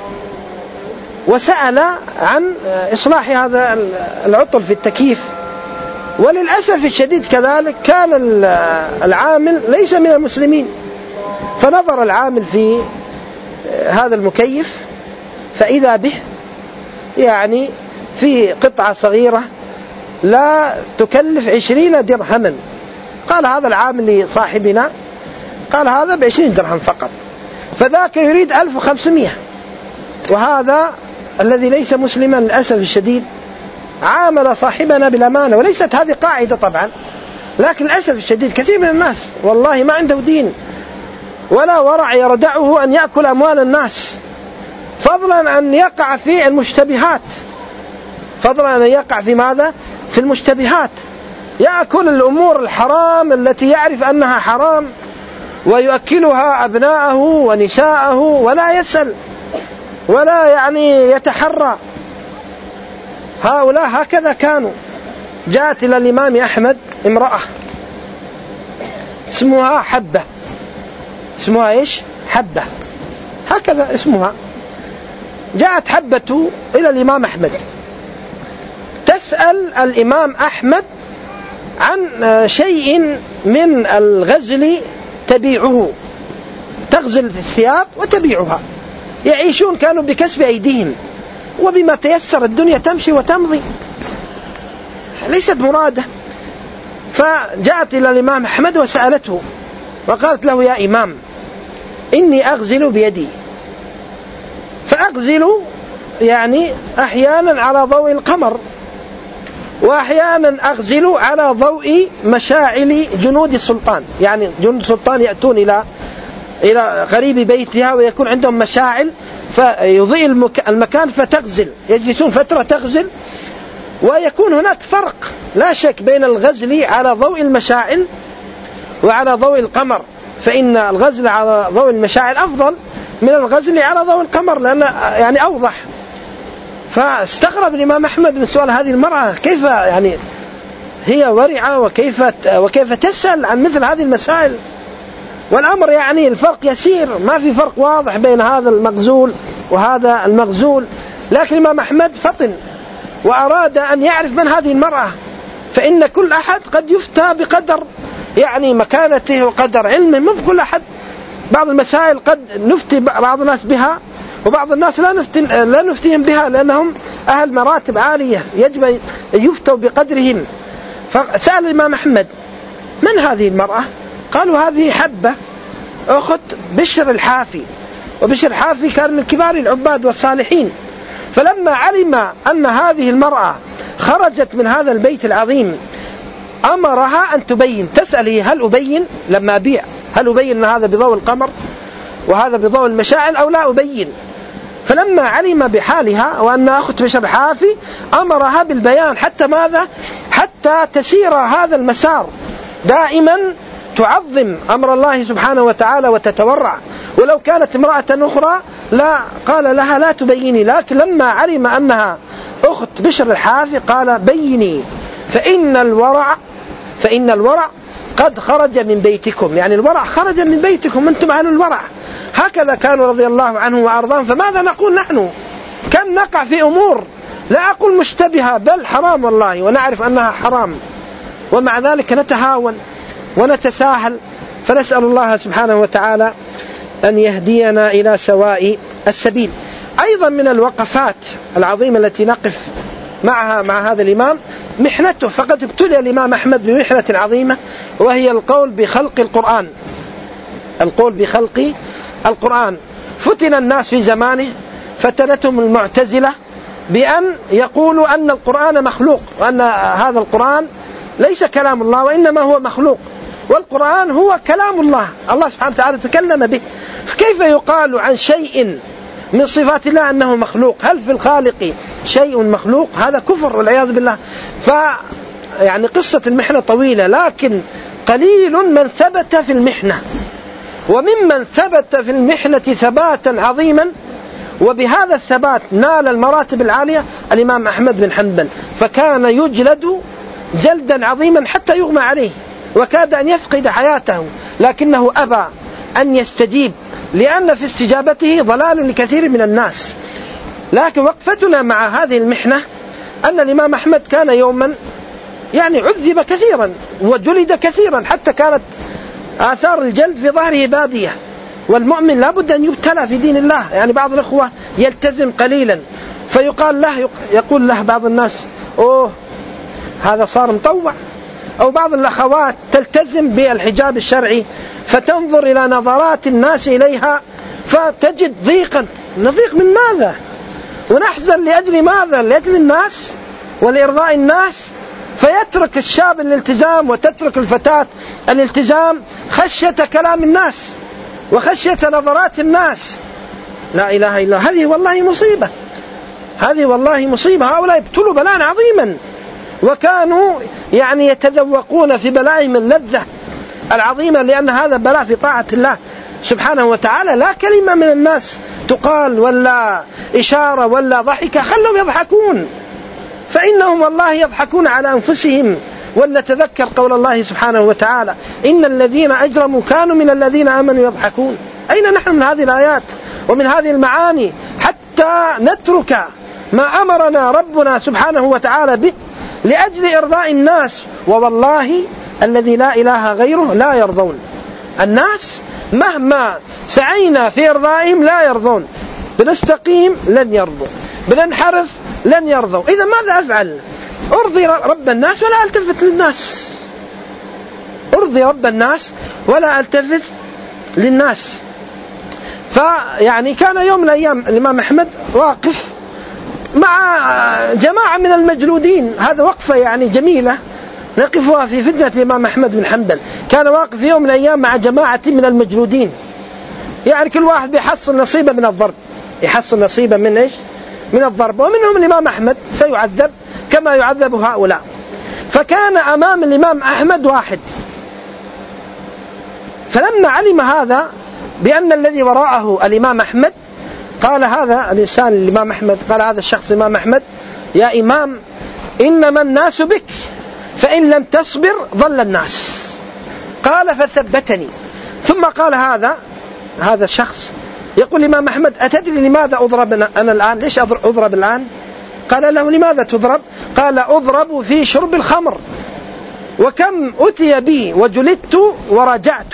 وسأل عن إصلاح هذا العطل في التكييف. وللأسف الشديد كذلك كان العامل ليس من المسلمين. فنظر العامل في هذا المكيف فإذا به يعني في قطعة صغيرة لا تكلف عشرين درهما. قال هذا العامل لصاحبنا قال هذا بعشرين درهم فقط، فذاك يريد ألف وخمسمائة. وهذا الذي ليس مسلما للأسف الشديد عامل صاحبنا بالأمانة. وليست هذه قاعدة طبعا، لكن للأسف الشديد كثير من الناس والله ما عنده دين ولا ورع يردعه أن يأكل أموال الناس، فضلا أن يقع في المشتبهات، فضلا أن يقع في ماذا؟ في المشتبهات. يأكل الأمور الحرام التي يعرف أنها حرام ويؤكلها أبناءه ونساءه ولا يسأل ولا يعني يتحرى. هؤلاء هكذا كانوا. جاءت إلى الإمام أحمد امرأة اسمها حبة، اسمها إيش؟ حبة، هكذا اسمها. جاءت حبة إلى الإمام أحمد تسأل الإمام أحمد عن شيء من الغزل تبيعه، تغزل الثياب وتبيعها، يعيشون كانوا بكسب أيديهم، وبما تيسر الدنيا تمشي وتمضي، ليست مرادة. فجاءت إلى الإمام أحمد وسألته وقالت له: يا إمام، إني أغزل بيدي، فأغزل يعني أحيانا على ضوء القمر، وأحيانا أغزل على ضوء مشاعل جنود السلطان، يعني جنود السلطان يأتون إلى إلى قريب بيتها ويكون عندهم مشاعل فيضيء المكان فتغزل، يجلسون فترة تغزل. ويكون هناك فرق لا شك بين الغزل على ضوء المشاعل وعلى ضوء القمر، فإن الغزل على ضوء المشاعل أفضل من الغزل على ضوء القمر لأنه يعني أوضح. فاستغرب الإمام أحمد من سؤال هذه المرأة، كيف يعني هي ورعة وكيف وكيف تسأل عن مثل هذه المسائل، والأمر يعني الفرق يسير، ما في فرق واضح بين هذا المغزول وهذا المغزول. لكن الإمام أحمد فطن وأراد أن يعرف من هذه المرأة، فإن كل أحد قد يفتى بقدر يعني مكانته وقدر علمه، مو كل أحد. بعض المسائل قد نفتي بعض الناس بها وبعض الناس لا نفتي لا نفتيهم بها لأنهم أهل مراتب عالية يجب يفتوا بقدرهم. فسأل الإمام أحمد: من هذه المرأة؟ قالوا: هذه حبة أخت بشر الحافي، وبشر الحافي كان من كبار العباد والصالحين. فلما علم أن هذه المرأة خرجت من هذا البيت العظيم أمرها أن تبين، تسألي: هل أبين لما أبيع؟ هل أبين أن هذا بضوء القمر وهذا بضوء المشاعل أو لا أبين؟ فلما علم بحالها وأن أخت بشر الحافي أمرها بالبيان، حتى ماذا؟ حتى تسير هذا المسار دائما تعظم أمر الله سبحانه وتعالى وتتورع. ولو كانت امرأة أخرى لا قال لها لا تبيني، لكن لما علم أنها أخت بشر الحافي قال: بيني، فإن الورع فإن الورع قد خرج من بيتكم، يعني الورع خرج من بيتكم، أنتم أهل الورع. هكذا كانوا رضي الله عنهم وأرضاهم. فماذا نقول نحن؟ كم نقع في أمور لا أقول مشتبهة بل حرام والله، ونعرف أنها حرام، ومع ذلك نتهاون ونتساهل. فنسأل الله سبحانه وتعالى أن يهدينا إلى سواء السبيل. أيضا من الوقفات العظيمة التي نقف معها مع هذا الإمام محنته، فقد ابتلي الإمام أحمد بمحنة عظيمة، وهي القول بخلق القرآن. القول بخلق القرآن فتن الناس في زمانه، فتنتهم المعتزلة بأن يقولوا أن القرآن مخلوق، وأن هذا القرآن ليس كلام الله وإنما هو مخلوق، والقرآن هو كلام الله، الله سبحانه وتعالى تكلم به. فكيف يقال عن شيء من صفات الله أنه مخلوق؟ هل في الخالق شيء مخلوق؟ هذا كفر والعياذ بالله. ف يعني قصة المحنة طويلة، لكن قليل من ثبت في المحنة، وممن ثبت في المحنة ثباتا عظيما وبهذا الثبات نال المراتب العالية الإمام أحمد بن حنبل، فكان يجلد جلدا عظيما حتى يغمى عليه وكاد أن يفقد حياته، لكنه أبى أن يستجيب لأن في استجابته ضلال لكثير من الناس. لكن وقفتنا مع هذه المحنة أن الإمام أحمد كان يوما يعني عذب كثيرا وجلد كثيرا، حتى كانت آثار الجلد في ظهره بادية، والمؤمن لابد أن يبتلى في دين الله. يعني بعض الأخوة يلتزم قليلا فيقال له، يقول له بعض الناس: أوه هذا صار مطوع. أو بعض الأخوات تلتزم بالحجاب الشرعي فتنظر إلى نظرات الناس إليها فتجد ضيقا، نضيق من ماذا؟ ونحزن لأجل ماذا؟ لأجل الناس ولإرضاء الناس. فيترك الشاب الالتزام وتترك الفتاة الالتزام خشية كلام الناس وخشية نظرات الناس. لا إله إلا الله. هذه والله مصيبة، هذه والله مصيبة. هؤلاء ابتلوا بلاء عظيما، وكانوا يعني يتذوقون في بلائهم اللذة العظيمة، لأن هذا بلاء في طاعة الله سبحانه وتعالى. لا كلمة من الناس تقال ولا إشارة ولا ضحكة، خلهم يضحكون، فإنهم والله يضحكون على أنفسهم ولنتذكر قول الله سبحانه وتعالى إن الذين أجرموا كانوا من الذين آمنوا يضحكون. أين نحن من هذه الآيات ومن هذه المعاني حتى نترك ما أمرنا ربنا سبحانه وتعالى به لأجل إرضاء الناس؟ ووالله الذي لا إله غيره لا يرضون. الناس مهما سعينا في إرضائهم لا يرضون. بنستقيم لن يرضوا، بننحرف لن يرضوا. إذا ماذا أفعل؟ أرضي رب الناس ولا ألتفت للناس، أرضي رب الناس ولا ألتفت للناس. فيعني كان يوم من الأيام الإمام أحمد واقف مع جماعة من المجلودين، هذا وقفة يعني جميلة نقفها في فتنة الإمام أحمد بن حنبل. كان واقف يوم من الأيام مع جماعة من المجلودين، يعني كل واحد بيحصل نصيبه من الضرب، يحصل نصيبه من إيش؟ من الضرب. ومنهم الإمام أحمد سيعذب كما يعذب هؤلاء. فكان أمام الإمام أحمد واحد، فلما علم هذا بأن الذي وراءه الإمام أحمد قال هذا الإنسان الإمام أحمد، قال هذا الشخص الإمام أحمد: يا إمام إنما الناس بك فإن لم تصبر ضل الناس. قال فثبتني. ثم قال هذا هذا الشخص يقول الإمام أحمد: أتدري لماذا أضرب أنا الآن؟ ليش أضرب الآن؟ قال له: لماذا تضرب؟ قال: أضرب في شرب الخمر، وكم أتي بي وجلدت ورجعت.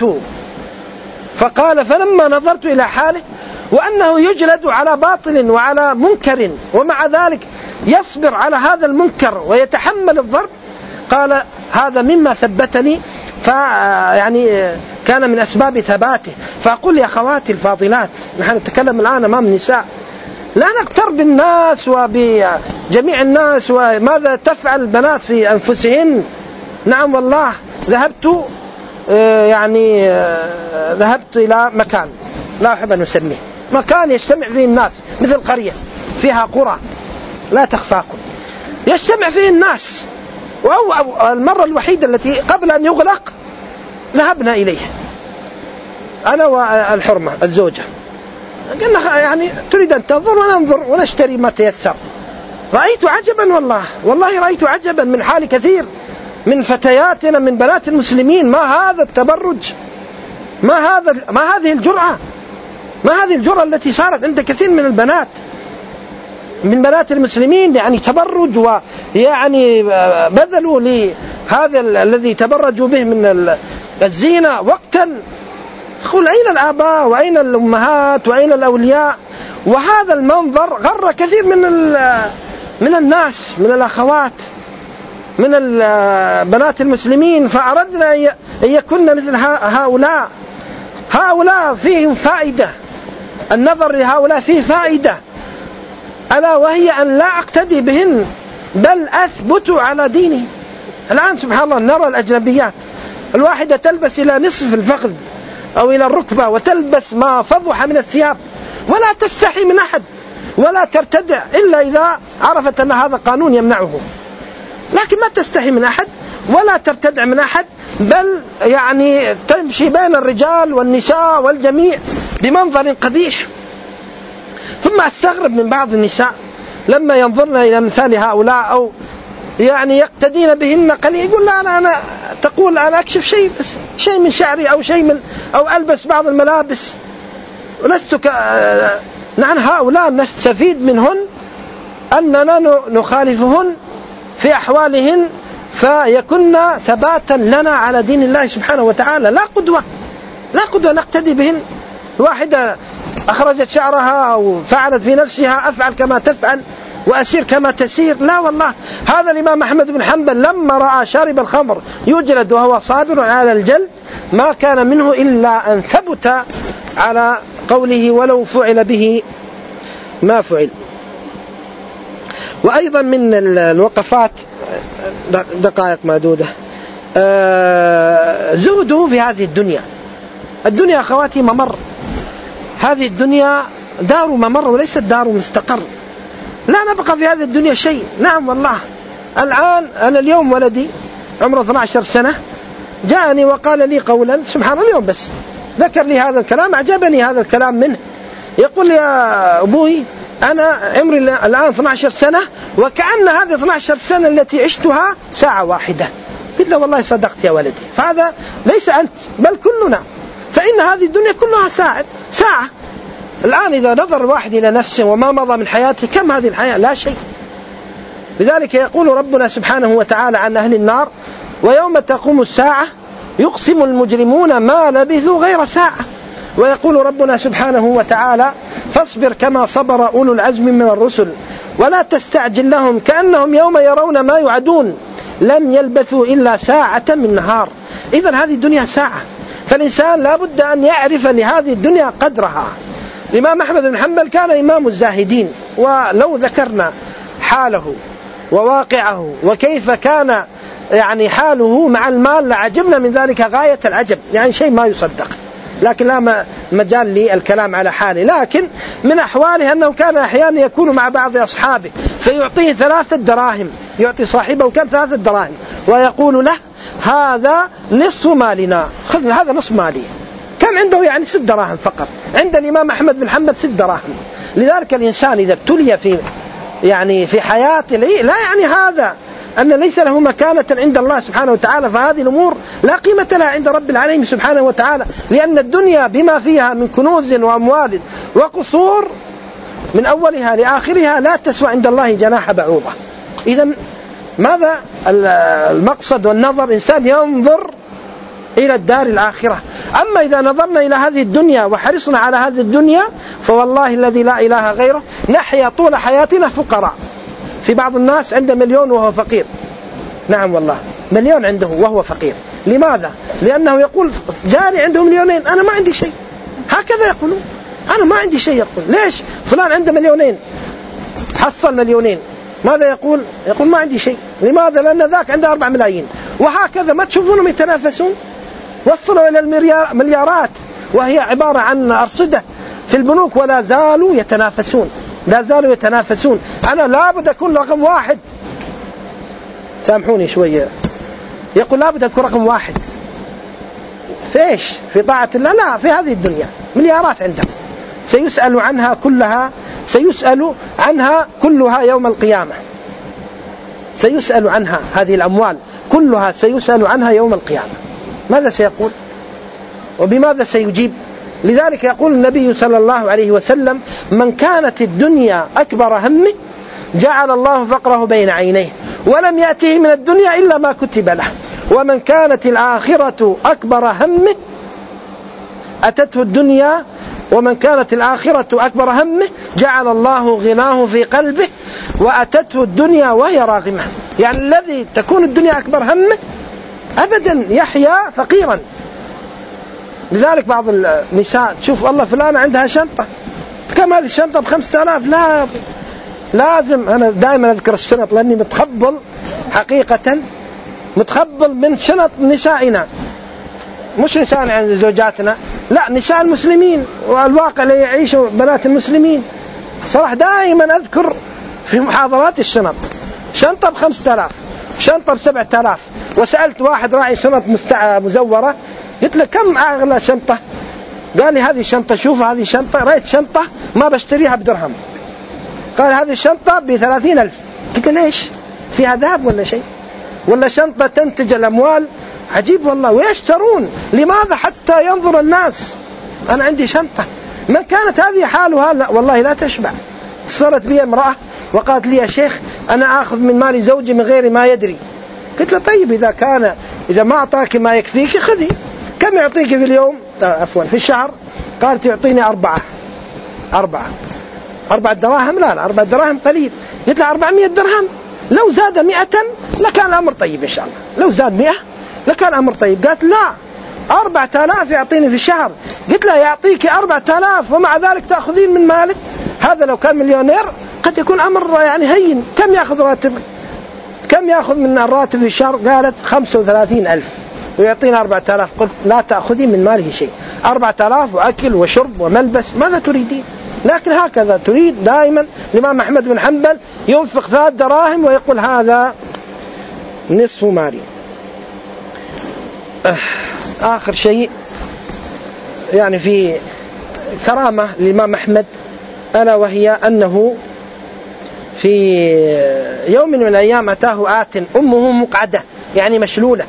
فقال: فلما نظرت إلى حاله وأنه يجلد على باطل وعلى منكر ومع ذلك يصبر على هذا المنكر ويتحمل الضرب، قال: هذا مما ثبتني، فيعني كان من أسباب ثباته. فأقول يا أخواتي الفاضلات، نحن نتكلم الآن أمام النساء، لا نغتر بالناس وبجميع الناس وماذا تفعل البنات في أنفسهن. نعم والله ذهبت يعني ذهبت إلى مكان لا أحب أن أسميه، مكان يجتمع فيه الناس مثل قرية فيها قرى لا تخفاكم، يجتمع فيه الناس. والمرة الوحيدة التي قبل أن يغلق ذهبنا إليه أنا والحرمة الزوجة، قلنا يعني تريد أن تنظر وننظر ونشتري ما تيسر. رأيت عجبا والله والله رأيت عجبا من حال كثير من فتياتنا من بنات المسلمين. ما هذا التبرج؟ ما هذا ما هذه الجرأة؟ ما هذه الجرأة التي صارت عند كثير من البنات من بنات المسلمين؟ يعني تبرج، ويعني بذلوا لهذا الذي تبرجوا به من الزينة وقتا. قل أين الآباء وأين الأمهات وأين الأولياء؟ وهذا المنظر غر كثير من من الناس من الأخوات من بنات المسلمين. فأردنا أن يكون مثل هؤلاء. هؤلاء فيهم فائدة، النظر لهؤلاء فيه فائدة، ألا وهي أن لا أقتدي بهن بل أثبت على ديني. الآن سبحان الله نرى الأجنبيات، الواحدة تلبس إلى نصف الفخذ أو إلى الركبة، وتلبس ما فضح من الثياب، ولا تستحي من أحد ولا ترتدع إلا إذا عرفت أن هذا قانون يمنعه، لكن ما تستحي من أحد ولا ترتدع من أحد، بل يعني تمشي بين الرجال والنساء والجميع بمنظر قبيح. ثم أستغرب من بعض النساء لما ينظرن إلى مثال هؤلاء أو يعني يقتدين بهن قليل، يقول لا أنا, أنا تقول أنا أكشف شيء بس شيء من شعري أو شيء من أو ألبس بعض الملابس ولست ك... نحن هؤلاء نستفيد منهن أننا نخالفهن في أحوالهن فيكن ثباتا لنا على دين الله سبحانه وتعالى. لا قدوة لا قدوة نقتدي بهن. واحدة أخرجت شعرها أو فعلت في نفسها أفعل كما تفعل وأسير كما تسير. لا والله، هذا الإمام أحمد بن حنبل لما رأى شارب الخمر يجلد وهو صابر على الجلد ما كان منه إلا أن ثبت على قوله ولو فعل به ما فعل. وأيضا من الوقفات دقائق معدودة زهده في هذه الدنيا. الدنيا أخواتي ممر، هذه الدنيا دار ممر وليست دار مستقر. لا نبقى في هذه الدنيا شيء. نعم والله، الآن أنا اليوم ولدي عمره اثنتي عشرة سنة جاءني وقال لي قولا سبحان الله، اليوم بس ذكر لي هذا الكلام أعجبني هذا الكلام منه. يقول يا أبوي أنا عمري الآن اثنتي عشرة سنة وكأن هذه اثنتي عشرة سنة التي عشتها ساعة واحدة. قلت له والله صدقت يا ولدي، فهذا ليس أنت بل كلنا، فإن هذه الدنيا كلها ساعة ساعة. الآن إذا نظر الواحد إلى نفسه وما مضى من حياته، كم هذه الحياة؟ لا شيء. لذلك يقول ربنا سبحانه وتعالى عن أهل النار: ويوم تقوم الساعة يقسم المجرمون ما لبثوا غير ساعة. ويقول ربنا سبحانه وتعالى: فاصبر كما صبر أولو العزم من الرسل ولا تستعجل لهم كأنهم يوم يرون ما يوعدون لم يلبثوا إلا ساعة من نهار. إذن هذه الدنيا ساعة، فالإنسان لا بد أن يعرف لهذه الدنيا قدرها. الإمام أحمد بن حنبل كان إمام الزاهدين، ولو ذكرنا حاله وواقعه وكيف كان يعني حاله مع المال لعجبنا من ذلك غاية العجب، يعني شيء ما يصدق، لكن لا مجال لي الكلام على حاله. لكن من أحواله أنه كان أحيانا يكون مع بعض أصحابه فيعطيه ثلاثة دراهم، يعطي صاحبه كم ثلاثة دراهم ويقول له: هذا نصف مالنا، خذ هذا نصف مالي. كم عنده؟ يعني ست دراهم فقط. عند الإمام أحمد بن حنبل ست دراهم. لذلك الإنسان إذا ابتلي في يعني في حياته لا يعني هذا أن ليس له مكانة عند الله سبحانه وتعالى، فهذه الأمور لا قيمة لها عند رب العالمين سبحانه وتعالى، لأن الدنيا بما فيها من كنوز وأموال وقصور من أولها لآخرها لا تسوى عند الله جناح بعوضة. إذن ماذا المقصد والنظر؟ إنسان ينظر إلى الدار الآخرة. أما إذا نظرنا إلى هذه الدنيا وحرصنا على هذه الدنيا فوالله الذي لا إله غيره نحيا طول حياتنا فقراء. في بعض الناس عنده مليون وهو فقير، نعم والله مليون عنده وهو فقير. لماذا؟ لأنه يقول جاري عنده مليونين أنا ما عندي شيء، هكذا يقولون أنا ما عندي شيء. يقول ليش فلان عنده مليونين حصل مليونين، ماذا يقول؟ يقول ما عندي شيء. لماذا؟ لأن ذاك عنده أربع ملايين. وهكذا ما تشوفونهم يتنافسون؟ وصلوا إلى المليارات وهي عبارة عن أرصدة في البنوك ولا زالوا يتنافسون، لا زالوا يتنافسون. أنا لابد أكون رقم واحد، سامحوني شوية، يقول لابد أكون رقم واحد فيش في طاعة الله؟ لا، في هذه الدنيا مليارات عندهم سيسأل عنها كلها، سيسأل عنها كلها يوم القيامة، سيسأل عنها هذه الأموال كلها سيسأل عنها يوم القيامة. ماذا سيقول وبماذا سيجيب؟ لذلك يقول النبي صلى الله عليه وسلم: من كانت الدنيا أكبر همه جعل الله فقره بين عينيه ولم يأته من الدنيا إلا ما كتب له، ومن كانت الآخرة أكبر همه أتته الدنيا ومن كانت الآخرة أكبر همه جعل الله غناه في قلبه وأتته الدنيا وهي راغمة. يعني الذي تكون الدنيا أكبر همه أبدا يحيا فقيرا. لذلك بعض النساء تشوف والله فلانة عندها شنطة، كم هذه الشنطة؟ بخمسة آلاف. لا، لازم أنا دائما أذكر الشنط لأني متخبل حقيقة، متخبل من شنط نسائنا، مش نسائنا عند زوجاتنا، لا نساء المسلمين والواقع اللي يعيشوا بنات المسلمين. صراحة دائما أذكر في محاضرات الشنط، شنطة بخمسة آلاف، شنطة بسبعة آلاف. وسألت واحد راعي شنط مزورة قلت له كم أغلى شنطة؟ قال لي هذه شنطة، شوف هذه شنطة، رأيت شنطة ما بشتريها بدرهم، قال هذه الشنطة بثلاثين ألف. قلت له ليش؟ فيها ذهب ولا شيء؟ ولا شنطة تنتج الأموال؟ عجيب والله. ويشترون لماذا؟ حتى ينظر الناس أنا عندي شنطة. من كانت هذه حالها لا والله لا تشبع. اتصلت بي امرأة وقالت لي يا شيخ أنا آخذ من مال زوجي من غير ما يدري. قلت له طيب إذا كان إذا ما أعطاك ما يكفيك خذي. كم يعطيك في اليوم؟ عفوا في الشهر؟ قالت يعطيني أربعة أربعة أربعة دراهم. لا لا أربعة دراهم قليل. قلت له أربعمائة درهم، لو زاد مئة لكان الأمر طيب إن شاء الله، لو زاد مئة لكان الأمر طيب. قالت لا أربعة آلاف يعطيني في الشهر. قلت له يعطيك أربعة آلاف ومع ذلك تأخذين من مالك؟ هذا لو كان مليونير قد يكون أمر يعني هين. كم يأخذ راتب؟ كم يأخذ من الراتب في الشهر؟ قالت خمسة وثلاثين ألف ويعطينا أربعة آلاف. قلت لا تأخذين من ماله شيء، أربعة آلاف وأكل وشرب وملبس، ماذا تريدين؟ لكن هكذا تريد دائما. الإمام أحمد بن حنبل ينفق ثلاث دراهم ويقول هذا نصف مالي. آخر شيء يعني في كرامة للإمام أحمد ألا وهي أنه في يوم من الأيام أتاه آت أمه مقعدة يعني مشلولة،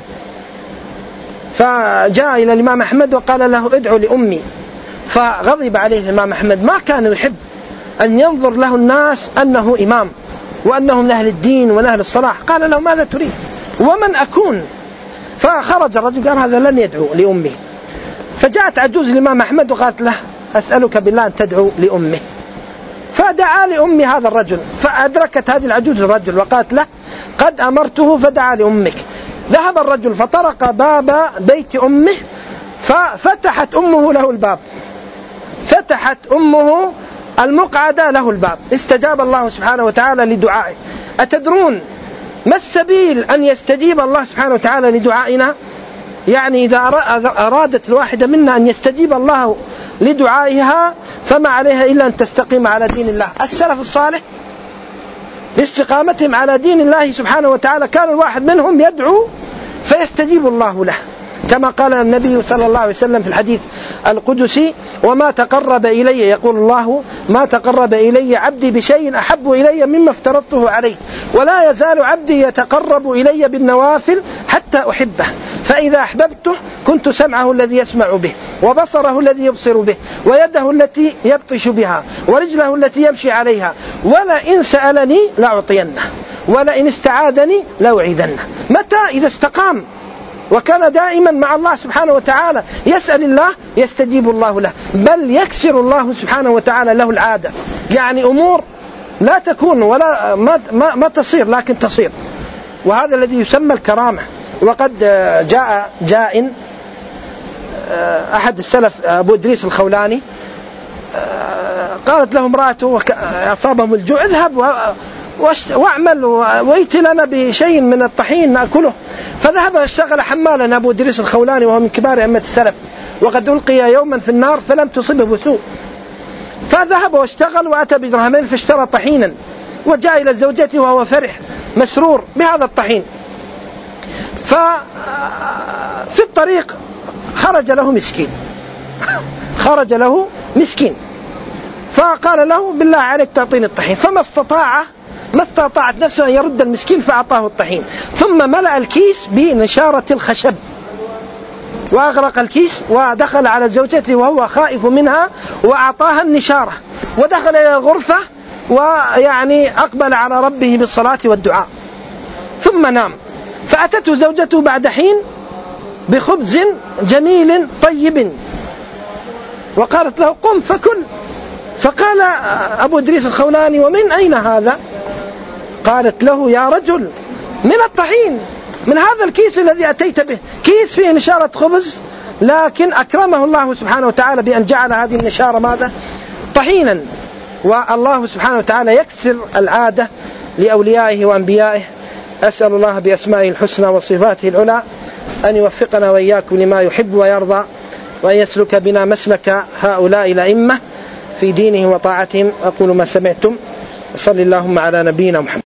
فجاء إلى الإمام أحمد وقال له ادعو لأمي، فغضب عليه الإمام أحمد، ما كان يحب أن ينظر له الناس أنه إمام وأنه من أهل الدين ونهل الصلاح. قال له ماذا تريد ومن أكون؟ فخرج الرجل قال هذا لن يدعو لأمه. فجاءت عجوز الإمام أحمد وقالت له أسألك بالله أن تدعو لأمه، فدعا لأم هذا الرجل، فأدركت هذه العجوز الرجل وقالت له قد أمرته فدعا لأمك. ذهب الرجل فطرق باب بيت أمه، ففتحت أمه له الباب، فتحت أمه المقعدة له الباب، استجاب الله سبحانه وتعالى لدعائه. أتدرون ما السبيل أن يستجيب الله سبحانه وتعالى لدعائنا؟ يعني إذا أرادت الواحدة منا أن يستجيب الله لدعائها فما عليها إلا أن تستقيم على دين الله. السلف الصالح باستقامتهم على دين الله سبحانه وتعالى كان الواحد منهم يدعو فيستجيب الله له، كما قال النبي صلى الله عليه وسلم في الحديث القدسي وما تقرب إلي، يقول الله ما تقرب إلي عبدي بشيء أحب إلي مما افترضته عليه، ولا يزال عبدي يتقرب إلي بالنوافل حتى أحبه، فإذا أحببته كنت سمعه الذي يسمع به وبصره الذي يبصر به ويده التي يبطش بها ورجله التي يمشي عليها، ولئن سألني لأعطينه ولئن استعاذني لأعيذنه. متى؟ إذا استقام وكان دائما مع الله سبحانه وتعالى يسأل الله يستجيب الله له، بل يكسر الله سبحانه وتعالى له العادة، يعني أمور لا تكون ولا ما, ما, ما تصير لكن تصير، وهذا الذي يسمى الكرامة. وقد جاء جاء أحد السلف أبو إدريس الخولاني، قالت له امرأته أصابهم الجوع اذهب واعمل وائت لنا بشيء من الطحين نأكله، فذهب واشتغل حمالا أبو إدريس الخولاني وهو من كبار أئمة السلف، وقد ألقي يوما في النار فلم تصبه بسوء، فذهب واشتغل وأتى بدرهمين فاشترى طحينا وجاء إلى زوجته وهو فرح مسرور بهذا الطحين. ففي الطريق خرج له مسكين خرج له مسكين فقال له بالله عليك تعطيني الطحين، فما استطاع ما استطاعت نفسه أن يرد المسكين فأعطاه الطحين، ثم ملأ الكيس بنشارة الخشب وأغرق الكيس ودخل على زوجته وهو خائف منها وأعطاها النشارة ودخل إلى الغرفة ويعني أقبل على ربه بالصلاة والدعاء ثم نام. فأتته زوجته بعد حين بخبز جميل طيب وقالت له قم فكل، فقال أبو إدريس الخولاني ومن أين هذا؟ قالت له يا رجل من الطحين، من هذا الكيس الذي أتيت به، كيس فيه نشارة خبز، لكن أكرمه الله سبحانه وتعالى بأن جعل هذه النشارة ماذا؟ طحينا. والله سبحانه وتعالى يكسر العادة لأوليائه وأنبيائه. أسأل الله بأسمائه الحسنى وصفاته العلى أن يوفقنا وإياكم لما يحب ويرضى، وأن يسلك بنا مسلك هؤلاء الأئمة في دينهم وطاعتهم. أقول ما سمعتم، صلى اللهم على نبينا محمد.